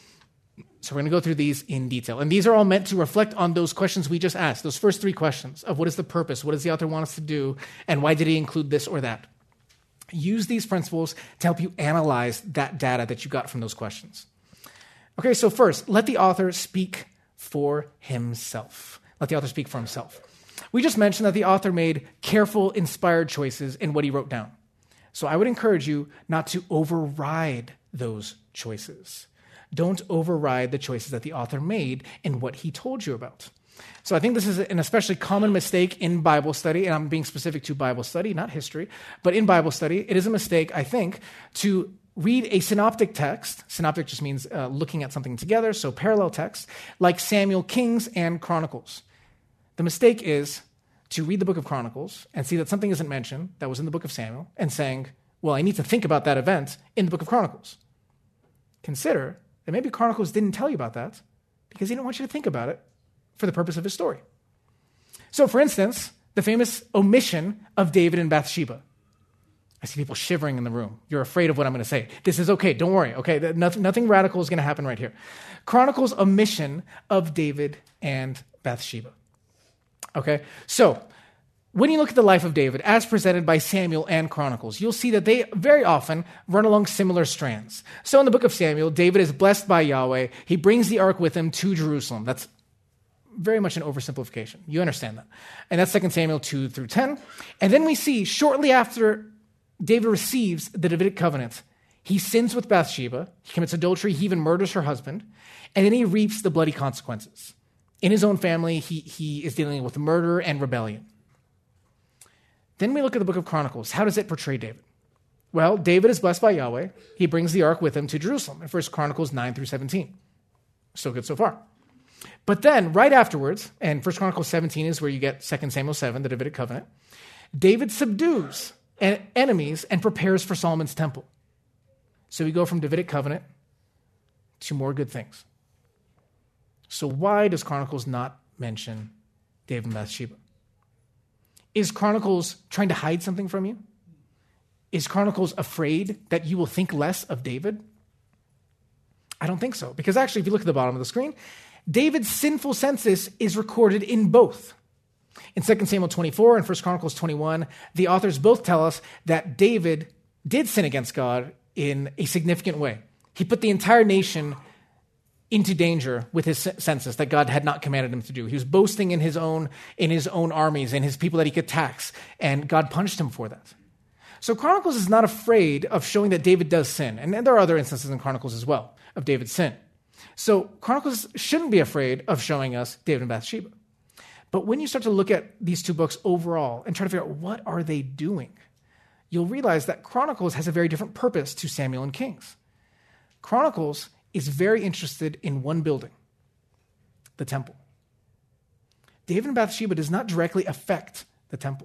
So we're going to go through these in detail. And these are all meant to reflect on those questions we just asked, those first 3 questions of what is the purpose, what does the author want us to do, and why did he include this or that. Use these principles to help you analyze that data that you got from those questions. Okay, so first, let the author speak for himself. Let the author speak for himself. We just mentioned that the author made careful, inspired choices in what he wrote down. So I would encourage you not to override those choices. Don't override the choices that the author made in what he told you about. So I think this is an especially common mistake in Bible study, and I'm being specific to Bible study, not history, but in Bible study, it is a mistake, I think, to read a synoptic text. Synoptic just means looking at something together, so parallel text, like Samuel, Kings, and Chronicles. The mistake is to read the book of Chronicles and see that something isn't mentioned that was in the book of Samuel and saying, well, I need to think about that event in the book of Chronicles. Consider that maybe Chronicles didn't tell you about that because he didn't want you to think about it for the purpose of his story. So, for instance, the famous omission of David and Bathsheba. I see people shivering in the room. You're afraid of what I'm going to say. This is okay. Don't worry. Okay, nothing radical is going to happen right here. Chronicles' omission of David and Bathsheba. Okay, so when you look at the life of David as presented by Samuel and Chronicles, you'll see that they very often run along similar strands. So in the book of Samuel, David is blessed by Yahweh. He brings the ark with him to Jerusalem. That's very much an oversimplification. You understand that. And that's 2 Samuel 2 through 10. And then we see shortly after David receives the Davidic covenant, he sins with Bathsheba, he commits adultery, he even murders her husband, and then he reaps the bloody consequences. In his own family, he is dealing with murder and rebellion. Then we look at the book of Chronicles. How does it portray David? Well, David is blessed by Yahweh. He brings the ark with him to Jerusalem in 1 Chronicles 9 through 17. So good so far. But then, right afterwards, and 1 Chronicles 17 is where you get 2 Samuel 7, the Davidic covenant, David subdues enemies and prepares for Solomon's temple. So we go from Davidic covenant to more good things. So why does Chronicles not mention David and Bathsheba? Is Chronicles trying to hide something from you? Is Chronicles afraid that you will think less of David? I don't think so. Because actually, if you look at the bottom of the screen, David's sinful census is recorded in both. In 2 Samuel 24 and 1 Chronicles 21, the authors both tell us that David did sin against God in a significant way. He put the entire nation into danger with his census that God had not commanded him to do. He was boasting in his own armies and his people that he could tax, and God punished him for that. So Chronicles is not afraid of showing that David does sin, and there are other instances in Chronicles as well of David's sin. So Chronicles shouldn't be afraid of showing us David and Bathsheba. But when you start to look at these two books overall and try to figure out what are they doing, you'll realize that Chronicles has a very different purpose to Samuel and Kings. Chronicles is very interested in one building, the temple. David and Bathsheba does not directly affect the temple.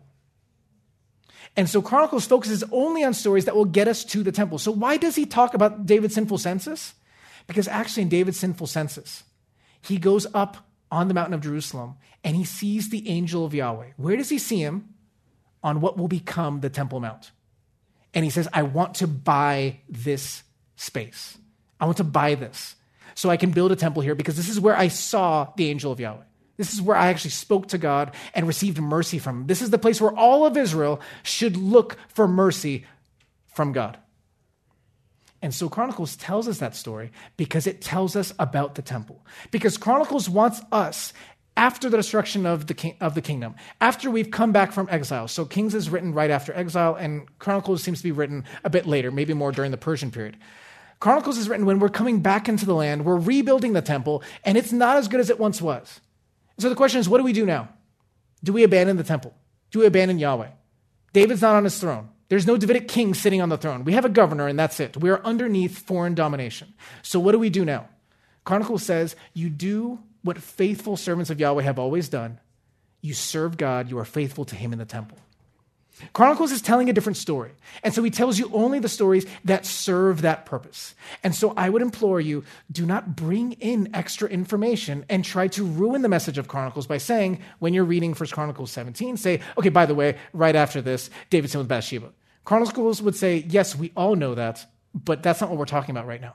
And so Chronicles focuses only on stories that will get us to the temple. So why does he talk about David's sinful census? Because actually in David's sinful census, he goes up on the mountain of Jerusalem and he sees the angel of Yahweh. Where does he see him? On what will become the Temple Mount. And he says, I want to buy this space. I want to buy this so I can build a temple here because this is where I saw the angel of Yahweh. This is where I actually spoke to God and received mercy from him. This is the place where all of Israel should look for mercy from God. And so Chronicles tells us that story because it tells us about the temple. Because Chronicles wants us, after the destruction of the kingdom, after we've come back from exile. So Kings is written right after exile, and Chronicles seems to be written a bit later, maybe more during the Persian period. Chronicles is written when we're coming back into the land, we're rebuilding the temple, and it's not as good as it once was. So the question is, what do we do now? Do we abandon the temple? Do we abandon Yahweh? David's not on his throne. There's no Davidic king sitting on the throne. We have a governor, and that's it. We are underneath foreign domination. So what do we do now? Chronicles says, you do what faithful servants of Yahweh have always done. You serve God. You are faithful to him in the temple. Chronicles is telling a different story. And so he tells you only the stories that serve that purpose. And so I would implore you, do not bring in extra information and try to ruin the message of Chronicles by saying, when you're reading 1 Chronicles 17, say, okay, by the way, right after this, David sinned with Bathsheba. Chronicles would say, yes, we all know that, but that's not what we're talking about right now.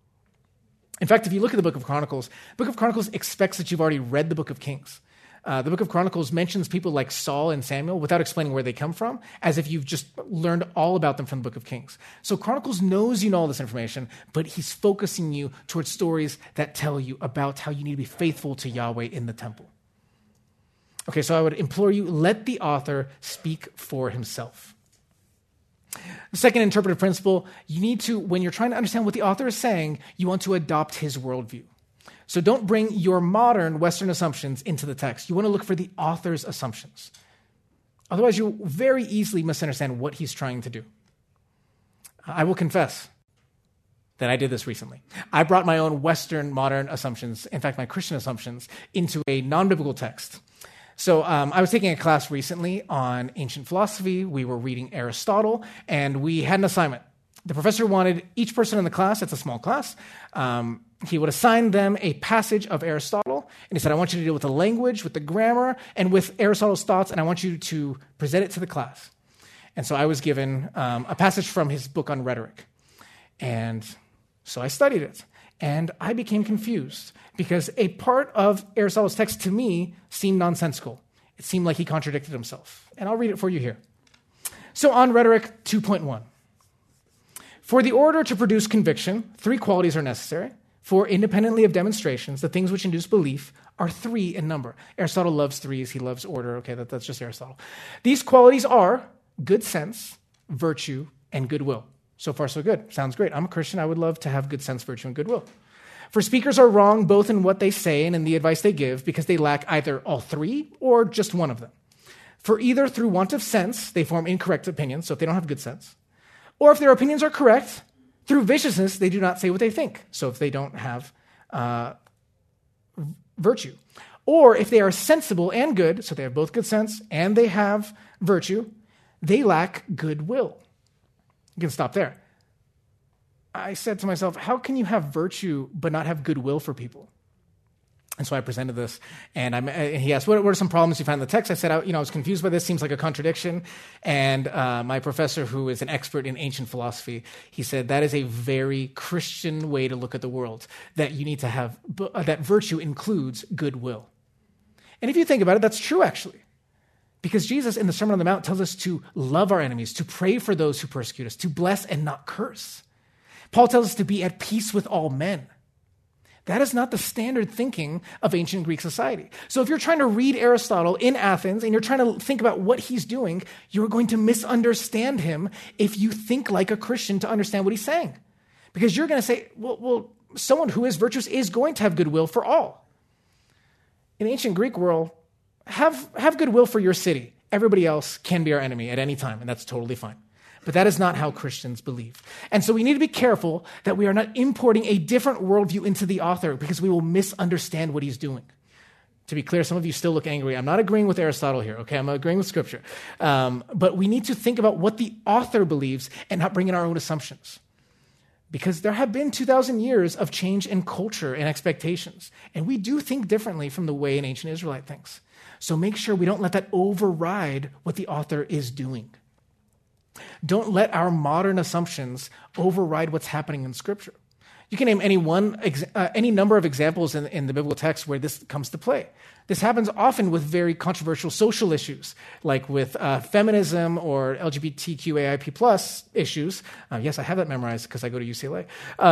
In fact, if you look at the book of Chronicles expects that you've already read the book of Kings. The book of Chronicles mentions people like Saul and Samuel without explaining where they come from, as if you've just learned all about them from the book of Kings. So Chronicles knows you know all this information, but he's focusing you towards stories that tell you about how you need to be faithful to Yahweh in the temple. Okay, so I would implore you, let the author speak for himself. The second interpretive principle, you need to, when you're trying to understand what the author is saying, you want to adopt his worldview. So don't bring your modern Western assumptions into the text. You want to look for the author's assumptions. Otherwise, you'll very easily misunderstand what he's trying to do. I will confess that I did this recently. I brought my own Western modern assumptions, in fact, my Christian assumptions, into a non-biblical text. So I was taking a class recently on ancient philosophy. We were reading Aristotle, and we had an assignment. The professor wanted each person in the class, it's a small class, he would assign them a passage of Aristotle, and he said, I want you to deal with the language, with the grammar, and with Aristotle's thoughts, and I want you to present it to the class. And so I was given a passage from his book on rhetoric. And so I studied it, and I became confused, because a part of Aristotle's text to me seemed nonsensical. It seemed like he contradicted himself. And I'll read it for you here. So on rhetoric 2.1. For the orator to produce conviction, 3 qualities are necessary. for independently of demonstrations, the things which induce belief are 3 in number. Aristotle loves threes. He loves order. Okay, that's just Aristotle. These qualities are good sense, virtue, and goodwill. So far, so good. Sounds great. I'm a Christian. I would love to have good sense, virtue, and goodwill. For speakers are wrong both in what they say and in the advice they give because they lack either all 3 or just one of them. For either through want of sense, they form incorrect opinions, so if they don't have good sense, or if their opinions are correct, through viciousness, they do not say what they think, so if they don't have virtue. Or if they are sensible and good, so they have both good sense and they have virtue, they lack goodwill. You can stop there. I said to myself, how can you have virtue but not have goodwill for people? And so I presented this, and he asked, what are some problems you find in the text? I said, I was confused by this. Seems like a contradiction. And my professor, who is an expert in ancient philosophy, he said, that is a very Christian way to look at the world, that you need to have, that virtue includes goodwill. And if you think about it, that's true, actually. Because Jesus, in the Sermon on the Mount, tells us to love our enemies, to pray for those who persecute us, to bless and not curse. Paul tells us to be at peace with all men. That is not the standard thinking of ancient Greek society. So if you're trying to read Aristotle in Athens and you're trying to think about what he's doing, you're going to misunderstand him if you think like a Christian to understand what he's saying. Because you're going to say, well, someone who is virtuous is going to have goodwill for all. In the ancient Greek world, have goodwill for your city. Everybody else can be our enemy at any time, and that's totally fine. But that is not how Christians believe. And so we need to be careful that we are not importing a different worldview into the author because we will misunderstand what he's doing. To be clear, some of you still look angry. I'm not agreeing with Aristotle here, okay? I'm agreeing with Scripture. But we need to think about what the author believes and not bring in our own assumptions. Because there have been 2,000 years of change in culture and expectations. And we do think differently from the way an ancient Israelite thinks. So make sure we don't let that override what the author is doing. Don't let our modern assumptions override what's happening in Scripture. You can name any number of examples in the biblical text where this comes to play. This happens often with very controversial social issues, like with feminism or LGBTQAIP+ issues. Yes, I have that memorized because I go to UCLA.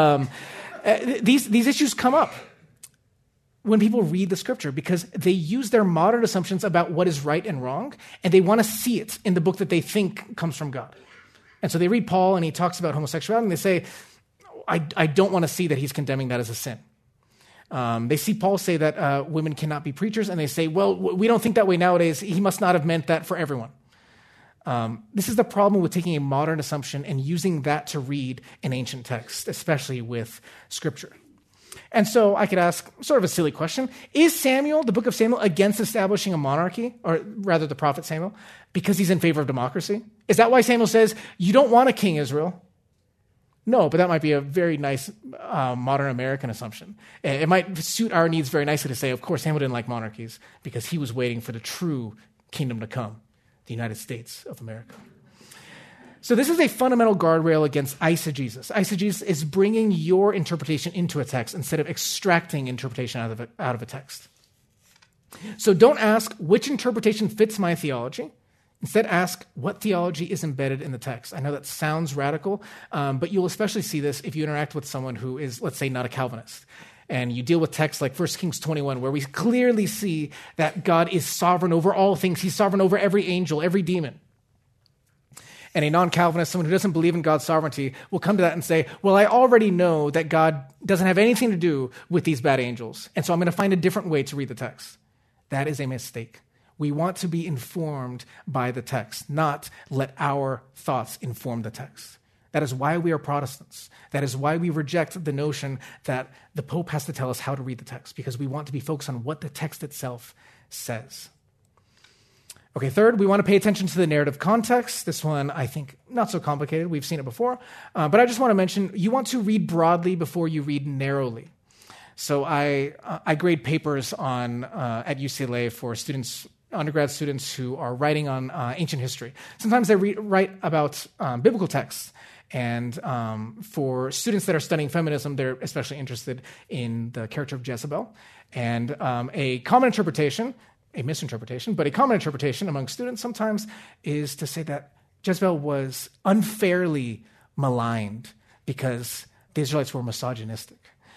These issues come up when people read the Scripture because they use their modern assumptions about what is right and wrong, and they want to see it in the book that they think comes from God. And so they read Paul, and he talks about homosexuality, and they say, I don't want to see that he's condemning that as a sin. They see Paul say that women cannot be preachers, and they say, well, we don't think that way nowadays. He must not have meant that for everyone. This is the problem with taking a modern assumption and using that to read an ancient text, especially with Scripture. And so I could ask sort of a silly question. Is Samuel, the book of Samuel, against establishing a monarchy, or rather the prophet Samuel, because he's in favor of democracy? Is that why Samuel says, you don't want a king, Israel? No, but that might be a very nice modern American assumption. It might suit our needs very nicely to say, of course, Samuel didn't like monarchies because he was waiting for the true kingdom to come, the United States of America. So this is a fundamental guardrail against eisegesis. Eisegesis is bringing your interpretation into a text instead of extracting interpretation out of a text. So don't ask which interpretation fits my theology. Instead, ask what theology is embedded in the text. I know that sounds radical, but you'll especially see this if you interact with someone who is, let's say, not a Calvinist. And you deal with texts like 1 Kings 21, where we clearly see that God is sovereign over all things. He's sovereign over every angel, every demon. And a non-Calvinist, someone who doesn't believe in God's sovereignty, will come to that and say, well, I already know that God doesn't have anything to do with these bad angels, and so I'm going to find a different way to read the text. That is a mistake. We want to be informed by the text, not let our thoughts inform the text. That is why we are Protestants. That is why we reject the notion that the Pope has to tell us how to read the text, because we want to be focused on what the text itself says. Okay, third, we want to pay attention to the narrative context. This one, I think, not so complicated. We've seen it before. But I just want to mention, you want to read broadly before you read narrowly. So I grade papers at UCLA for students, undergrad students who are writing on ancient history. Sometimes they write about biblical texts. And for students that are studying feminism, they're especially interested in the character of Jezebel. And a common interpretation, a misinterpretation, but a common interpretation among students sometimes is to say that Jezebel was unfairly maligned because the Israelites were misogynistic.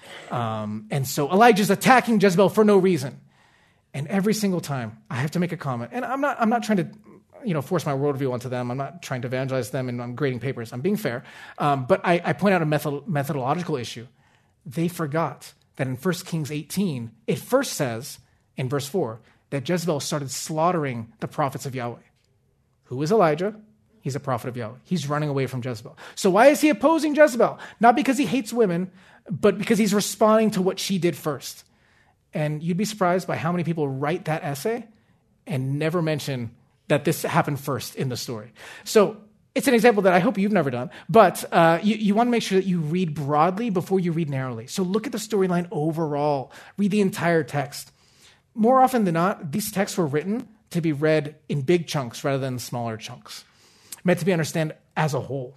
And so Elijah's attacking Jezebel for no reason. And every single time I have to make a comment. And I'm not trying to force my worldview onto them. I'm not trying to evangelize them and I'm grading papers. I'm being fair. But I point out a methodological issue. They forgot that in 1 Kings 18, it first says in verse 4 that Jezebel started slaughtering the prophets of Yahweh. Who is Elijah? He's a prophet of Yahweh. He's running away from Jezebel. So why is he opposing Jezebel? Not because he hates women, but because he's responding to what she did first. And you'd be surprised by how many people write that essay and never mention that this happened first in the story. So it's an example that I hope you've never done, but you want to make sure that you read broadly before you read narrowly. So look at the storyline overall. Read the entire text. More often than not, these texts were written to be read in big chunks rather than smaller chunks, meant to be understood as a whole.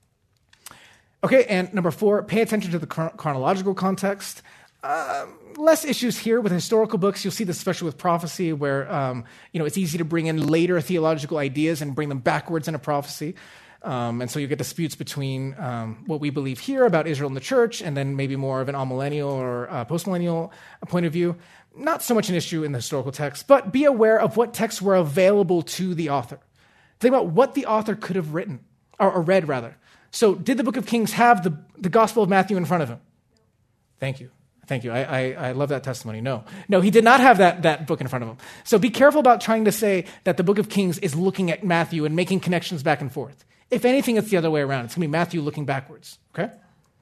Okay, and number 4, pay attention to the chronological context. Less issues here with historical books. You'll see this especially with prophecy where it's easy to bring in later theological ideas and bring them backwards in a prophecy. And so you get disputes between what we believe here about Israel and the church and then maybe more of an amillennial or postmillennial point of view. Not so much an issue in the historical text, but be aware of what texts were available to the author. Think about what the author could have written, or read rather. So did the book of Kings have the Gospel of Matthew in front of him? Thank you. I love that testimony. No, he did not have that book in front of him. So be careful about trying to say that the book of Kings is looking at Matthew and making connections back and forth. If anything, it's the other way around. It's going to be Matthew looking backwards, okay?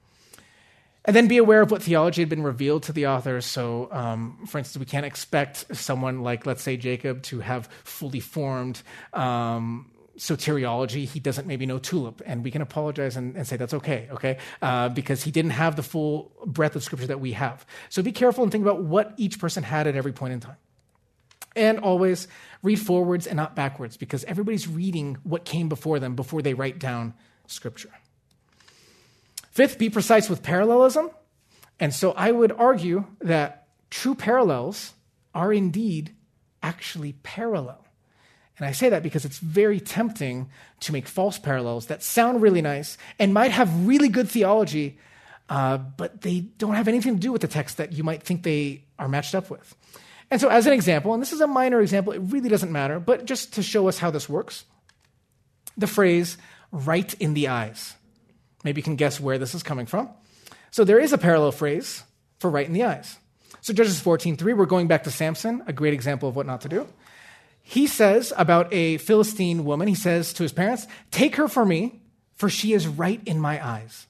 And then be aware of what theology had been revealed to the author. So, for instance, we can't expect someone like, let's say, Jacob to have fully formed soteriology. He doesn't maybe know tulip, and we can apologize and say that's okay? Because he didn't have the full breadth of Scripture that we have. So be careful and think about what each person had at every point in time. And always read forwards and not backwards, because everybody's reading what came before them before they write down Scripture. 5th, be precise with parallelism. And so I would argue that true parallels are indeed actually parallel. And I say that because it's very tempting to make false parallels that sound really nice and might have really good theology, but they don't have anything to do with the text that you might think they are matched up with. And so as an example, and this is a minor example, it really doesn't matter, but just to show us how this works, the phrase, right in the eyes. Maybe you can guess where this is coming from. So there is a parallel phrase for right in the eyes. So Judges 14:3, we're going back to Samson, a great example of what not to do. He says about a Philistine woman, he says to his parents, take her for me, for she is right in my eyes.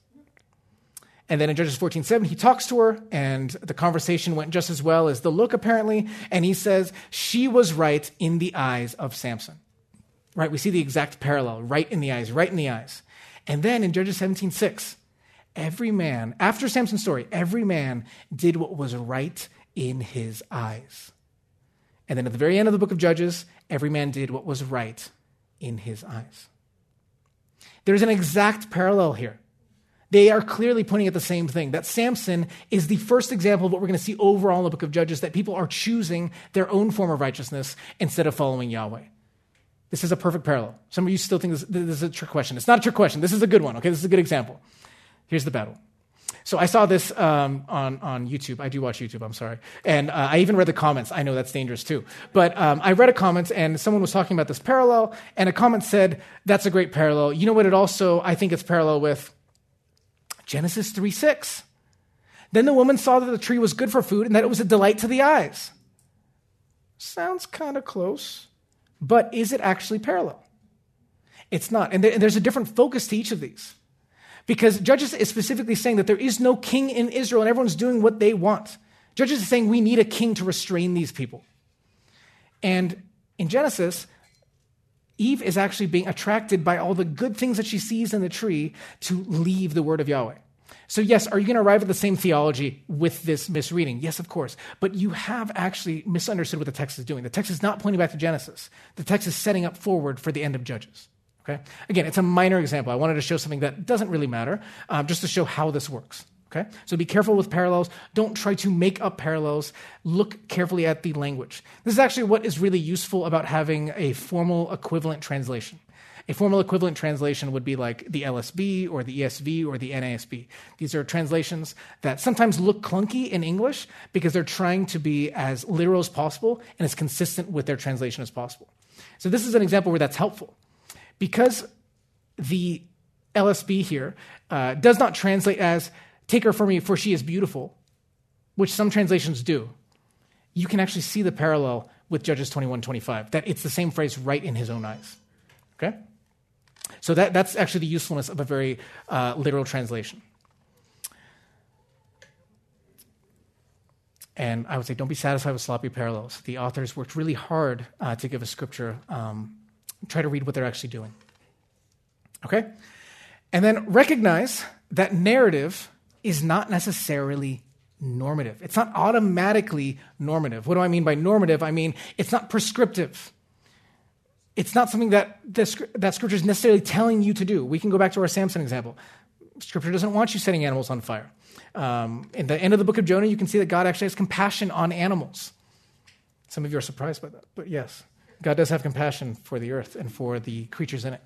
And then in Judges 14:7, he talks to her, and the conversation went just as well as the look, apparently, and he says, she was right in the eyes of Samson. Right, we see the exact parallel, right in the eyes, right in the eyes. And then in Judges 17:6, every man, after Samson's story, every man did what was right in his eyes. And then at the very end of the book of Judges, every man did what was right in his eyes. There's an exact parallel here. They are clearly pointing at the same thing, that Samson is the first example of what we're going to see overall in the book of Judges, that people are choosing their own form of righteousness instead of following Yahweh. This is a perfect parallel. Some of you still think this is a trick question. It's not a trick question. This is a good one, okay? This is a good example. Here's the battle. So I saw this on YouTube. I do watch YouTube, I'm sorry. And I even read the comments. I know that's dangerous too. But I read a comment, and someone was talking about this parallel, and a comment said, that's a great parallel. You know what it also, I think it's parallel with? Genesis 3:6. Then the woman saw that the tree was good for food and that it was a delight to the eyes. Sounds kind of close. But is it actually parallel? It's not. And there's a different focus to each of these. Because Judges is specifically saying that there is no king in Israel and everyone's doing what they want. Judges is saying we need a king to restrain these people. And in Genesis, Eve is actually being attracted by all the good things that she sees in the tree to leave the word of Yahweh. So yes, are you going to arrive at the same theology with this misreading? Yes, of course. But you have actually misunderstood what the text is doing. The text is not pointing back to Genesis. The text is setting up forward for the end of Judges. Okay? Again, it's a minor example. I wanted to show something that doesn't really matter, just to show how this works. Okay? So be careful with parallels. Don't try to make up parallels. Look carefully at the language. This is actually what is really useful about having a formal equivalent translation. A formal equivalent translation would be like the LSB or the ESV or the NASB. These are translations that sometimes look clunky in English because they're trying to be as literal as possible and as consistent with their translation as possible. So this is an example where that's helpful. Because the LSB here does not translate as, take her from me for she is beautiful, which some translations do, you can actually see the parallel with Judges 21:25, that it's the same phrase, right in his own eyes. Okay? So that's actually the usefulness of a very literal translation. And I would say don't be satisfied with sloppy parallels. The authors worked really hard to give a scripture. Try to read what they're actually doing. Okay? And then recognize that narrative is not necessarily normative. It's not automatically normative. What do I mean by normative? I mean it's not prescriptive. It's not something that Scripture is necessarily telling you to do. We can go back to our Samson example. Scripture doesn't want you setting animals on fire. In the end of the book of Jonah, you can see that God actually has compassion on animals. Some of you are surprised by that, but yes, God does have compassion for the earth and for the creatures in it.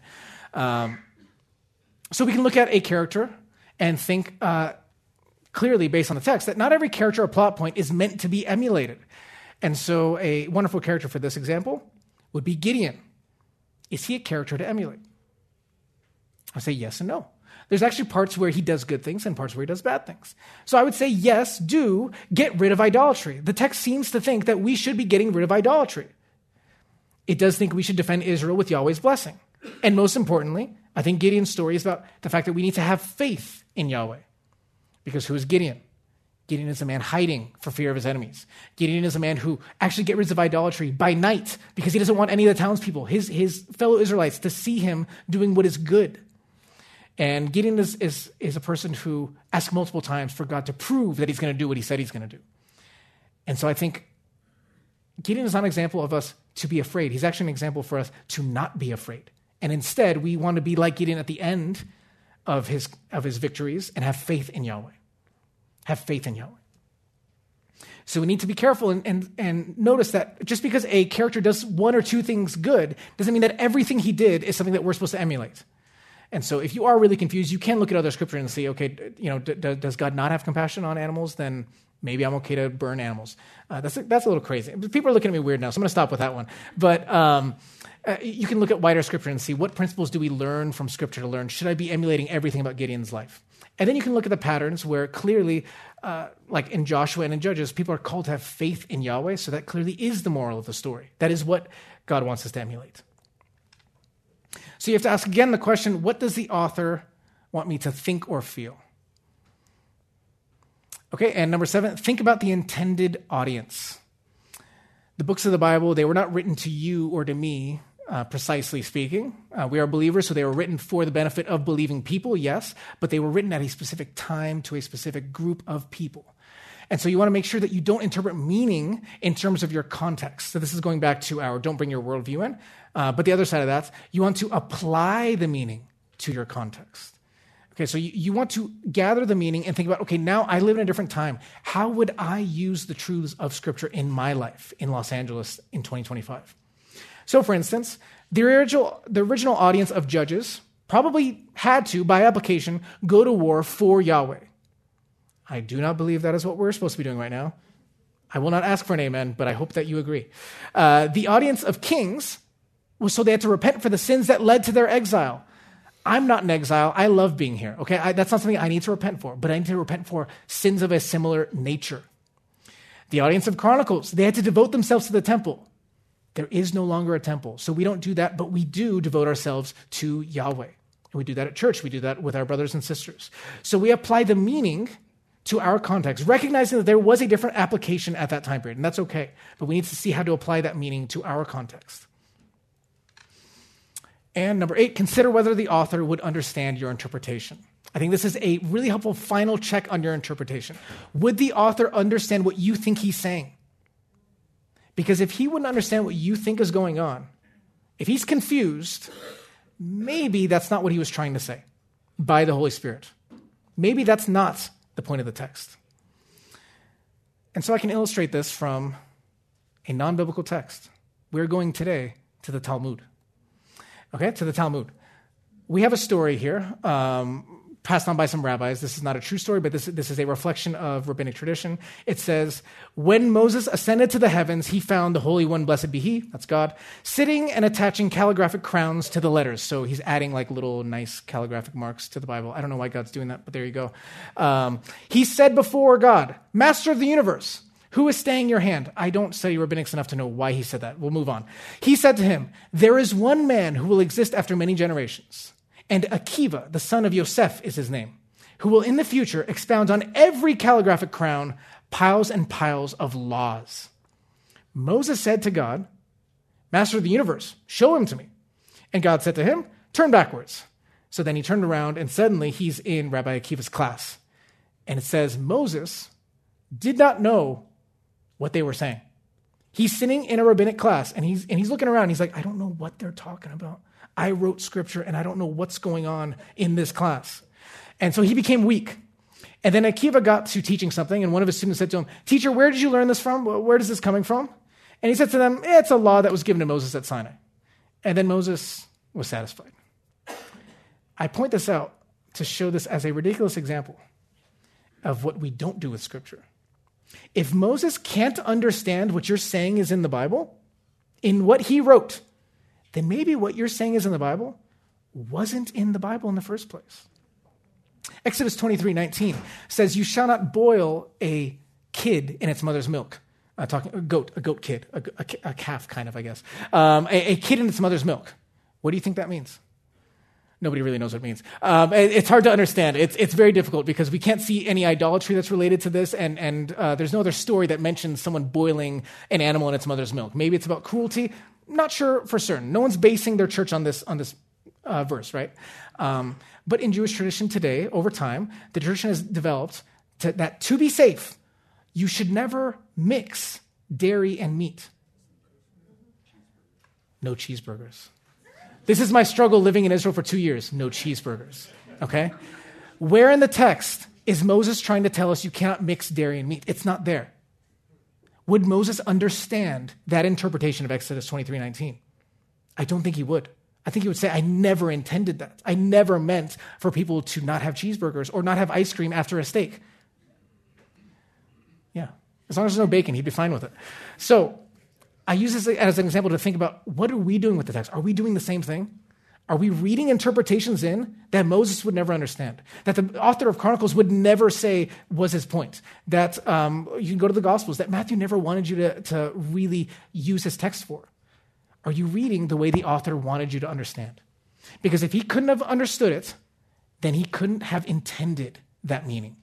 So we can look at a character and think clearly based on the text that not every character or plot point is meant to be emulated. And so a wonderful character for this example would be Gideon. Is he a character to emulate? I say yes and no. There's actually parts where he does good things and parts where he does bad things. So I would say yes, do get rid of idolatry. The text seems to think that we should be getting rid of idolatry. It does think we should defend Israel with Yahweh's blessing. And most importantly, I think Gideon's story is about the fact that we need to have faith in Yahweh. Because who is Gideon? Gideon is a man hiding for fear of his enemies. Gideon is a man who actually gets rid of idolatry by night because he doesn't want any of the townspeople, his fellow Israelites, to see him doing what is good. And Gideon is a person who asks multiple times for God to prove that he's going to do what he said he's going to do. And so I think Gideon is not an example of us to be afraid. He's actually an example for us to not be afraid. And instead, we want to be like Gideon at the end of his victories and have faith in Yahweh. Have faith in Yahweh. So we need to be careful and notice that just because a character does one or two things good doesn't mean that everything he did is something that we're supposed to emulate. And so if you are really confused, you can look at other scripture and see, okay, does God not have compassion on animals? Then maybe I'm okay to burn animals. That's a little crazy. People are looking at me weird now, so I'm going to stop with that one. But you can look at wider scripture and see what principles do we learn from scripture to learn. Should I be emulating everything about Gideon's life? And then you can look at the patterns where clearly, like in Joshua and in Judges, people are called to have faith in Yahweh, so that clearly is the moral of the story. That is what God wants us to emulate. So you have to ask again the question, what does the author want me to think or feel? Okay, and number 7, think about the intended audience. The books of the Bible, they were not written to you or to me, precisely speaking. We are believers, so they were written for the benefit of believing people, yes, but they were written at a specific time to a specific group of people. And so you want to make sure that you don't interpret meaning in terms of your context. So this is going back to our don't bring your worldview in. But the other side of that, you want to apply the meaning to your context. Okay, so you want to gather the meaning and think about, okay, now I live in a different time. How would I use the truths of Scripture in my life in Los Angeles in 2025? So for instance, the original audience of Judges probably had to, by application, go to war for Yahweh. I do not believe that is what we're supposed to be doing right now. I will not ask for an amen, but I hope that you agree. The audience of kings was so they had to repent for the sins that led to their exile. I'm not in exile. I love being here. Okay, that's not something I need to repent for, but I need to repent for sins of a similar nature. The audience of Chronicles, they had to devote themselves to the temple. There is no longer a temple, so we don't do that, but we do devote ourselves to Yahweh. And we do that at church. We do that with our brothers and sisters. So we apply the meaning to our context, recognizing that there was a different application at that time period, and that's okay. But we need to see how to apply that meaning to our context. And number 8, consider whether the author would understand your interpretation. I think this is a really helpful final check on your interpretation. Would the author understand what you think he's saying? Because if he wouldn't understand what you think is going on, if he's confused, maybe that's not what he was trying to say by the Holy Spirit. Maybe that's not the point of the text. And so I can illustrate this from a non-biblical text. We're going today to the Talmud. okay, to the Talmud. We have a story here, passed on by some rabbis. This is not a true story, but this is a reflection of rabbinic tradition. It says, when Moses ascended to the heavens, he found the Holy One, blessed be he, that's God, sitting and attaching calligraphic crowns to the letters. So he's adding like little nice calligraphic marks to the Bible. I don't know why God's doing that, but there you go. He said before God, Master of the universe, who is staying your hand? I don't study rabbinics enough to know why he said that. We'll move on. He said to him, there is one man who will exist after many generations. And Akiva, the son of Yosef, is his name, who will in the future expound on every calligraphic crown, piles and piles of laws. Moses said to God, Master of the universe, show him to me. And God said to him, turn backwards. So then he turned around and suddenly he's in Rabbi Akiva's class. And it says Moses did not know what they were saying. He's sitting in a rabbinic class and he's looking around. He's like, I don't know what they're talking about. I wrote scripture and I don't know what's going on in this class. And so he became weak. And then Akiva got to teaching something, and one of his students said to him, Teacher, where did you learn this from? Where is this coming from? And he said to them, it's a law that was given to Moses at Sinai. And then Moses was satisfied. I point this out to show this as a ridiculous example of what we don't do with scripture. If Moses can't understand what you're saying is in the Bible, in what he wrote, then maybe what you're saying is in the Bible wasn't in the Bible in the first place. Exodus 23:19 says, you shall not boil a kid in its mother's milk. A goat kid, a calf kind of, I guess. A kid in its mother's milk. What do you think that means? Nobody really knows what it means. It's hard to understand. It's very difficult because we can't see any idolatry that's related to this, and there's no other story that mentions someone boiling an animal in its mother's milk. Maybe it's about cruelty. Not sure for certain. No one's basing their church on this verse, right? But in Jewish tradition today, over time, the tradition has developed that to be safe, you should never mix dairy and meat. No cheeseburgers. This is my struggle living in Israel for 2 years. No cheeseburgers, okay? Where in the text is Moses trying to tell us you cannot mix dairy and meat? It's not there. Would Moses understand that interpretation of Exodus 23:19? I don't think he would. I think he would say, I never intended that. I never meant for people to not have cheeseburgers or not have ice cream after a steak. Yeah, as long as there's no bacon, he'd be fine with it. So I use this as an example to think about, what are we doing with the text? Are we doing the same thing? Are we reading interpretations in that Moses would never understand? That the author of Chronicles would never say was his point? That you can go to the Gospels, that Matthew never wanted you to really use his text for? Are you reading the way the author wanted you to understand? Because if he couldn't have understood it, then he couldn't have intended that meaning.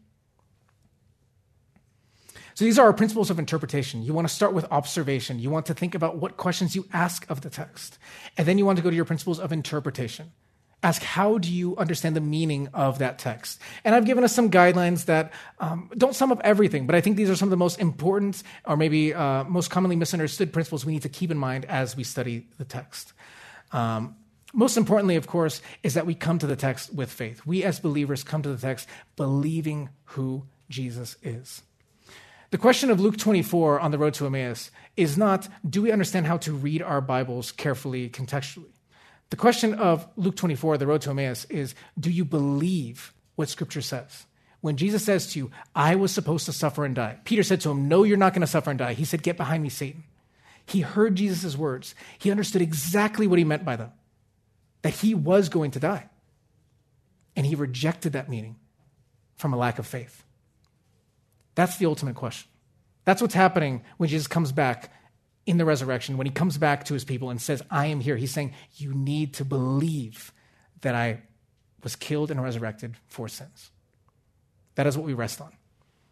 So these are our principles of interpretation. You want to start with observation. You want to think about what questions you ask of the text. And then you want to go to your principles of interpretation. Ask, how do you understand the meaning of that text? And I've given us some guidelines that don't sum up everything, but I think these are some of the most important or maybe most commonly misunderstood principles we need to keep in mind as we study the text. Most importantly, of course, is that we come to the text with faith. We as believers come to the text believing who Jesus is. The question of Luke 24 on the road to Emmaus is not, do we understand how to read our Bibles carefully, contextually? The question of Luke 24, the road to Emmaus, is, do you believe what Scripture says? When Jesus says to you, I was supposed to suffer and die, Peter said to him, no, you're not going to suffer and die. He said, get behind me, Satan. He heard Jesus' words. He understood exactly what he meant by them, that he was going to die. And he rejected that meaning from a lack of faith. That's the ultimate question. That's what's happening when Jesus comes back in the resurrection, when he comes back to his people and says, I am here. He's saying, you need to believe that I was killed and resurrected for sins. That is what we rest on.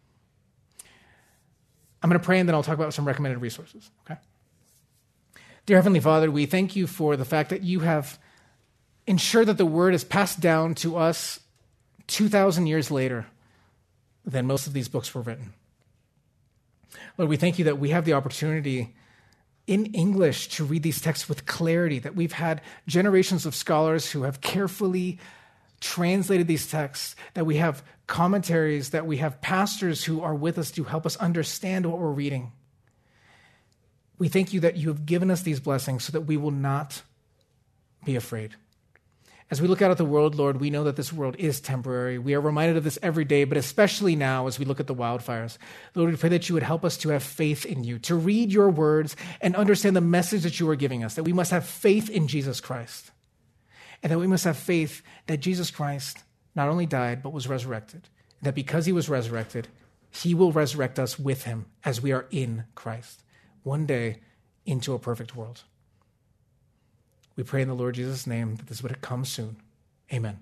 I'm going to pray and then I'll talk about some recommended resources, okay? Dear Heavenly Father, we thank you for the fact that you have ensured that the word is passed down to us 2,000 years later than most of these books were written. Lord, we thank you that we have the opportunity in English to read these texts with clarity, that we've had generations of scholars who have carefully translated these texts, that we have commentaries, that we have pastors who are with us to help us understand what we're reading. We thank you that you have given us these blessings so that we will not be afraid. As we look out at the world, Lord, we know that this world is temporary. We are reminded of this every day, but especially now as we look at the wildfires. Lord, we pray that you would help us to have faith in you, to read your words and understand the message that you are giving us, that we must have faith in Jesus Christ, and that we must have faith that Jesus Christ not only died, but was resurrected, and that because he was resurrected, he will resurrect us with him as we are in Christ, one day into a perfect world. We pray in the Lord Jesus' name that this would come soon. Amen.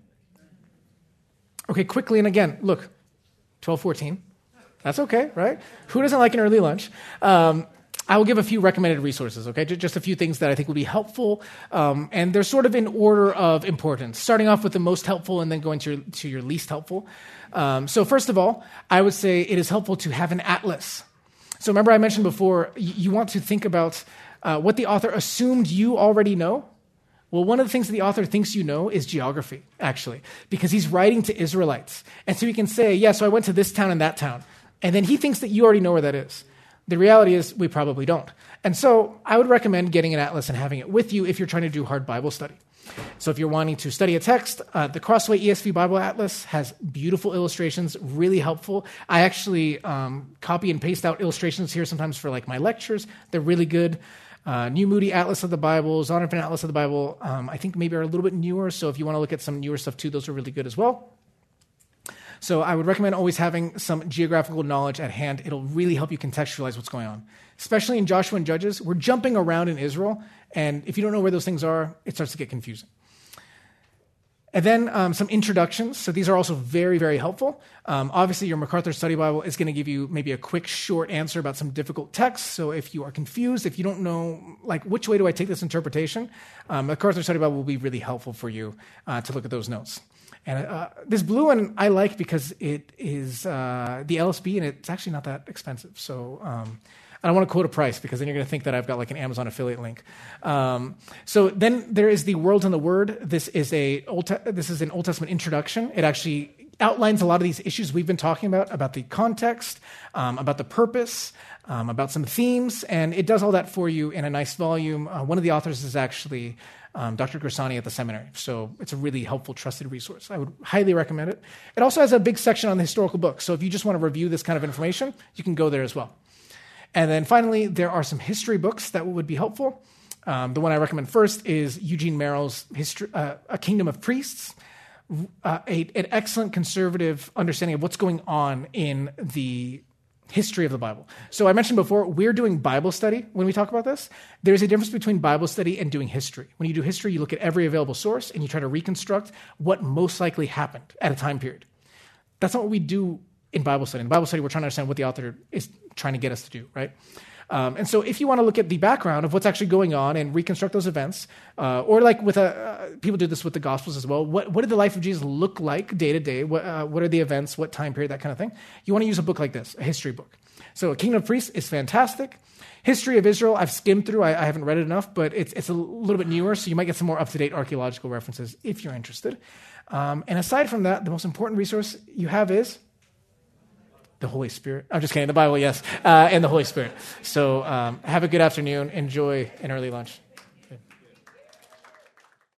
Okay, quickly, and again, look, 12:14. That's okay, right? Who doesn't like an early lunch? I will give a few recommended resources, okay? Just a few things that I think will be helpful, and they're sort of in order of importance, starting off with the most helpful and then going to your least helpful. So first of all, I would say it is helpful to have an atlas. So remember I mentioned before, you want to think about what the author assumed you already know. Well, one of the things that the author thinks you know is geography, actually, because he's writing to Israelites. And so he can say, yeah, so I went to this town and that town. And then he thinks that you already know where that is. The reality is we probably don't. And so I would recommend getting an atlas and having it with you if you're trying to do hard Bible study. So if you're wanting to study a text, the Crossway ESV Bible Atlas has beautiful illustrations, really helpful. I actually copy and paste out illustrations here sometimes for like my lectures. They're really good. New Moody Atlas of the Bible, Zondervan Atlas of the Bible, I think maybe are a little bit newer. So if you want to look at some newer stuff too, those are really good as well. So I would recommend always having some geographical knowledge at hand. It'll really help you contextualize what's going on. Especially in Joshua and Judges, we're jumping around in Israel, and if you don't know where those things are, it starts to get confusing. And then some introductions. So these are also very, very helpful. Obviously, your MacArthur Study Bible is going to give you maybe a quick, short answer about some difficult texts. So if you are confused, if you don't know, like, which way do I take this interpretation, MacArthur Study Bible will be really helpful for you to look at those notes. And this blue one I like because it is the LSB, and it's actually not that expensive. So I don't want to quote a price because then you're going to think that I've got like an Amazon affiliate link. So then there is the World and the Word. This is an Old Testament introduction. It actually outlines a lot of these issues we've been talking about the context, about the purpose, about some themes, and it does all that for you in a nice volume. One of the authors is actually Dr. Gersani at the seminary, so it's a really helpful, trusted resource. I would highly recommend it. It also has a big section on the historical books, so if you just want to review this kind of information, you can go there as well. And then finally, there are some history books that would be helpful. The one I recommend first is Eugene Merrill's A Kingdom of Priests, an excellent conservative understanding of what's going on in the history of the Bible. So I mentioned before, we're doing Bible study when we talk about this. There's a difference between Bible study and doing history. When you do history, you look at every available source and you try to reconstruct what most likely happened at a time period. That's not what we do in Bible study. In Bible study, we're trying to understand what the author is trying to get us to do, right? And so if you want to look at the background of what's actually going on and reconstruct those events, or like with people do this with the Gospels as well, what did the life of Jesus look like day to day? What are the events? What time period? That kind of thing. You want to use a book like this, a history book. So A Kingdom of Priests is fantastic. History of Israel, I've skimmed through. I haven't read it enough, but it's a little bit newer, so you might get some more up-to-date archaeological references if you're interested. And aside from that, the most important resource you have is the Holy Spirit. I'm just kidding. The Bible, yes, and the Holy Spirit. So have a good afternoon. Enjoy an early lunch.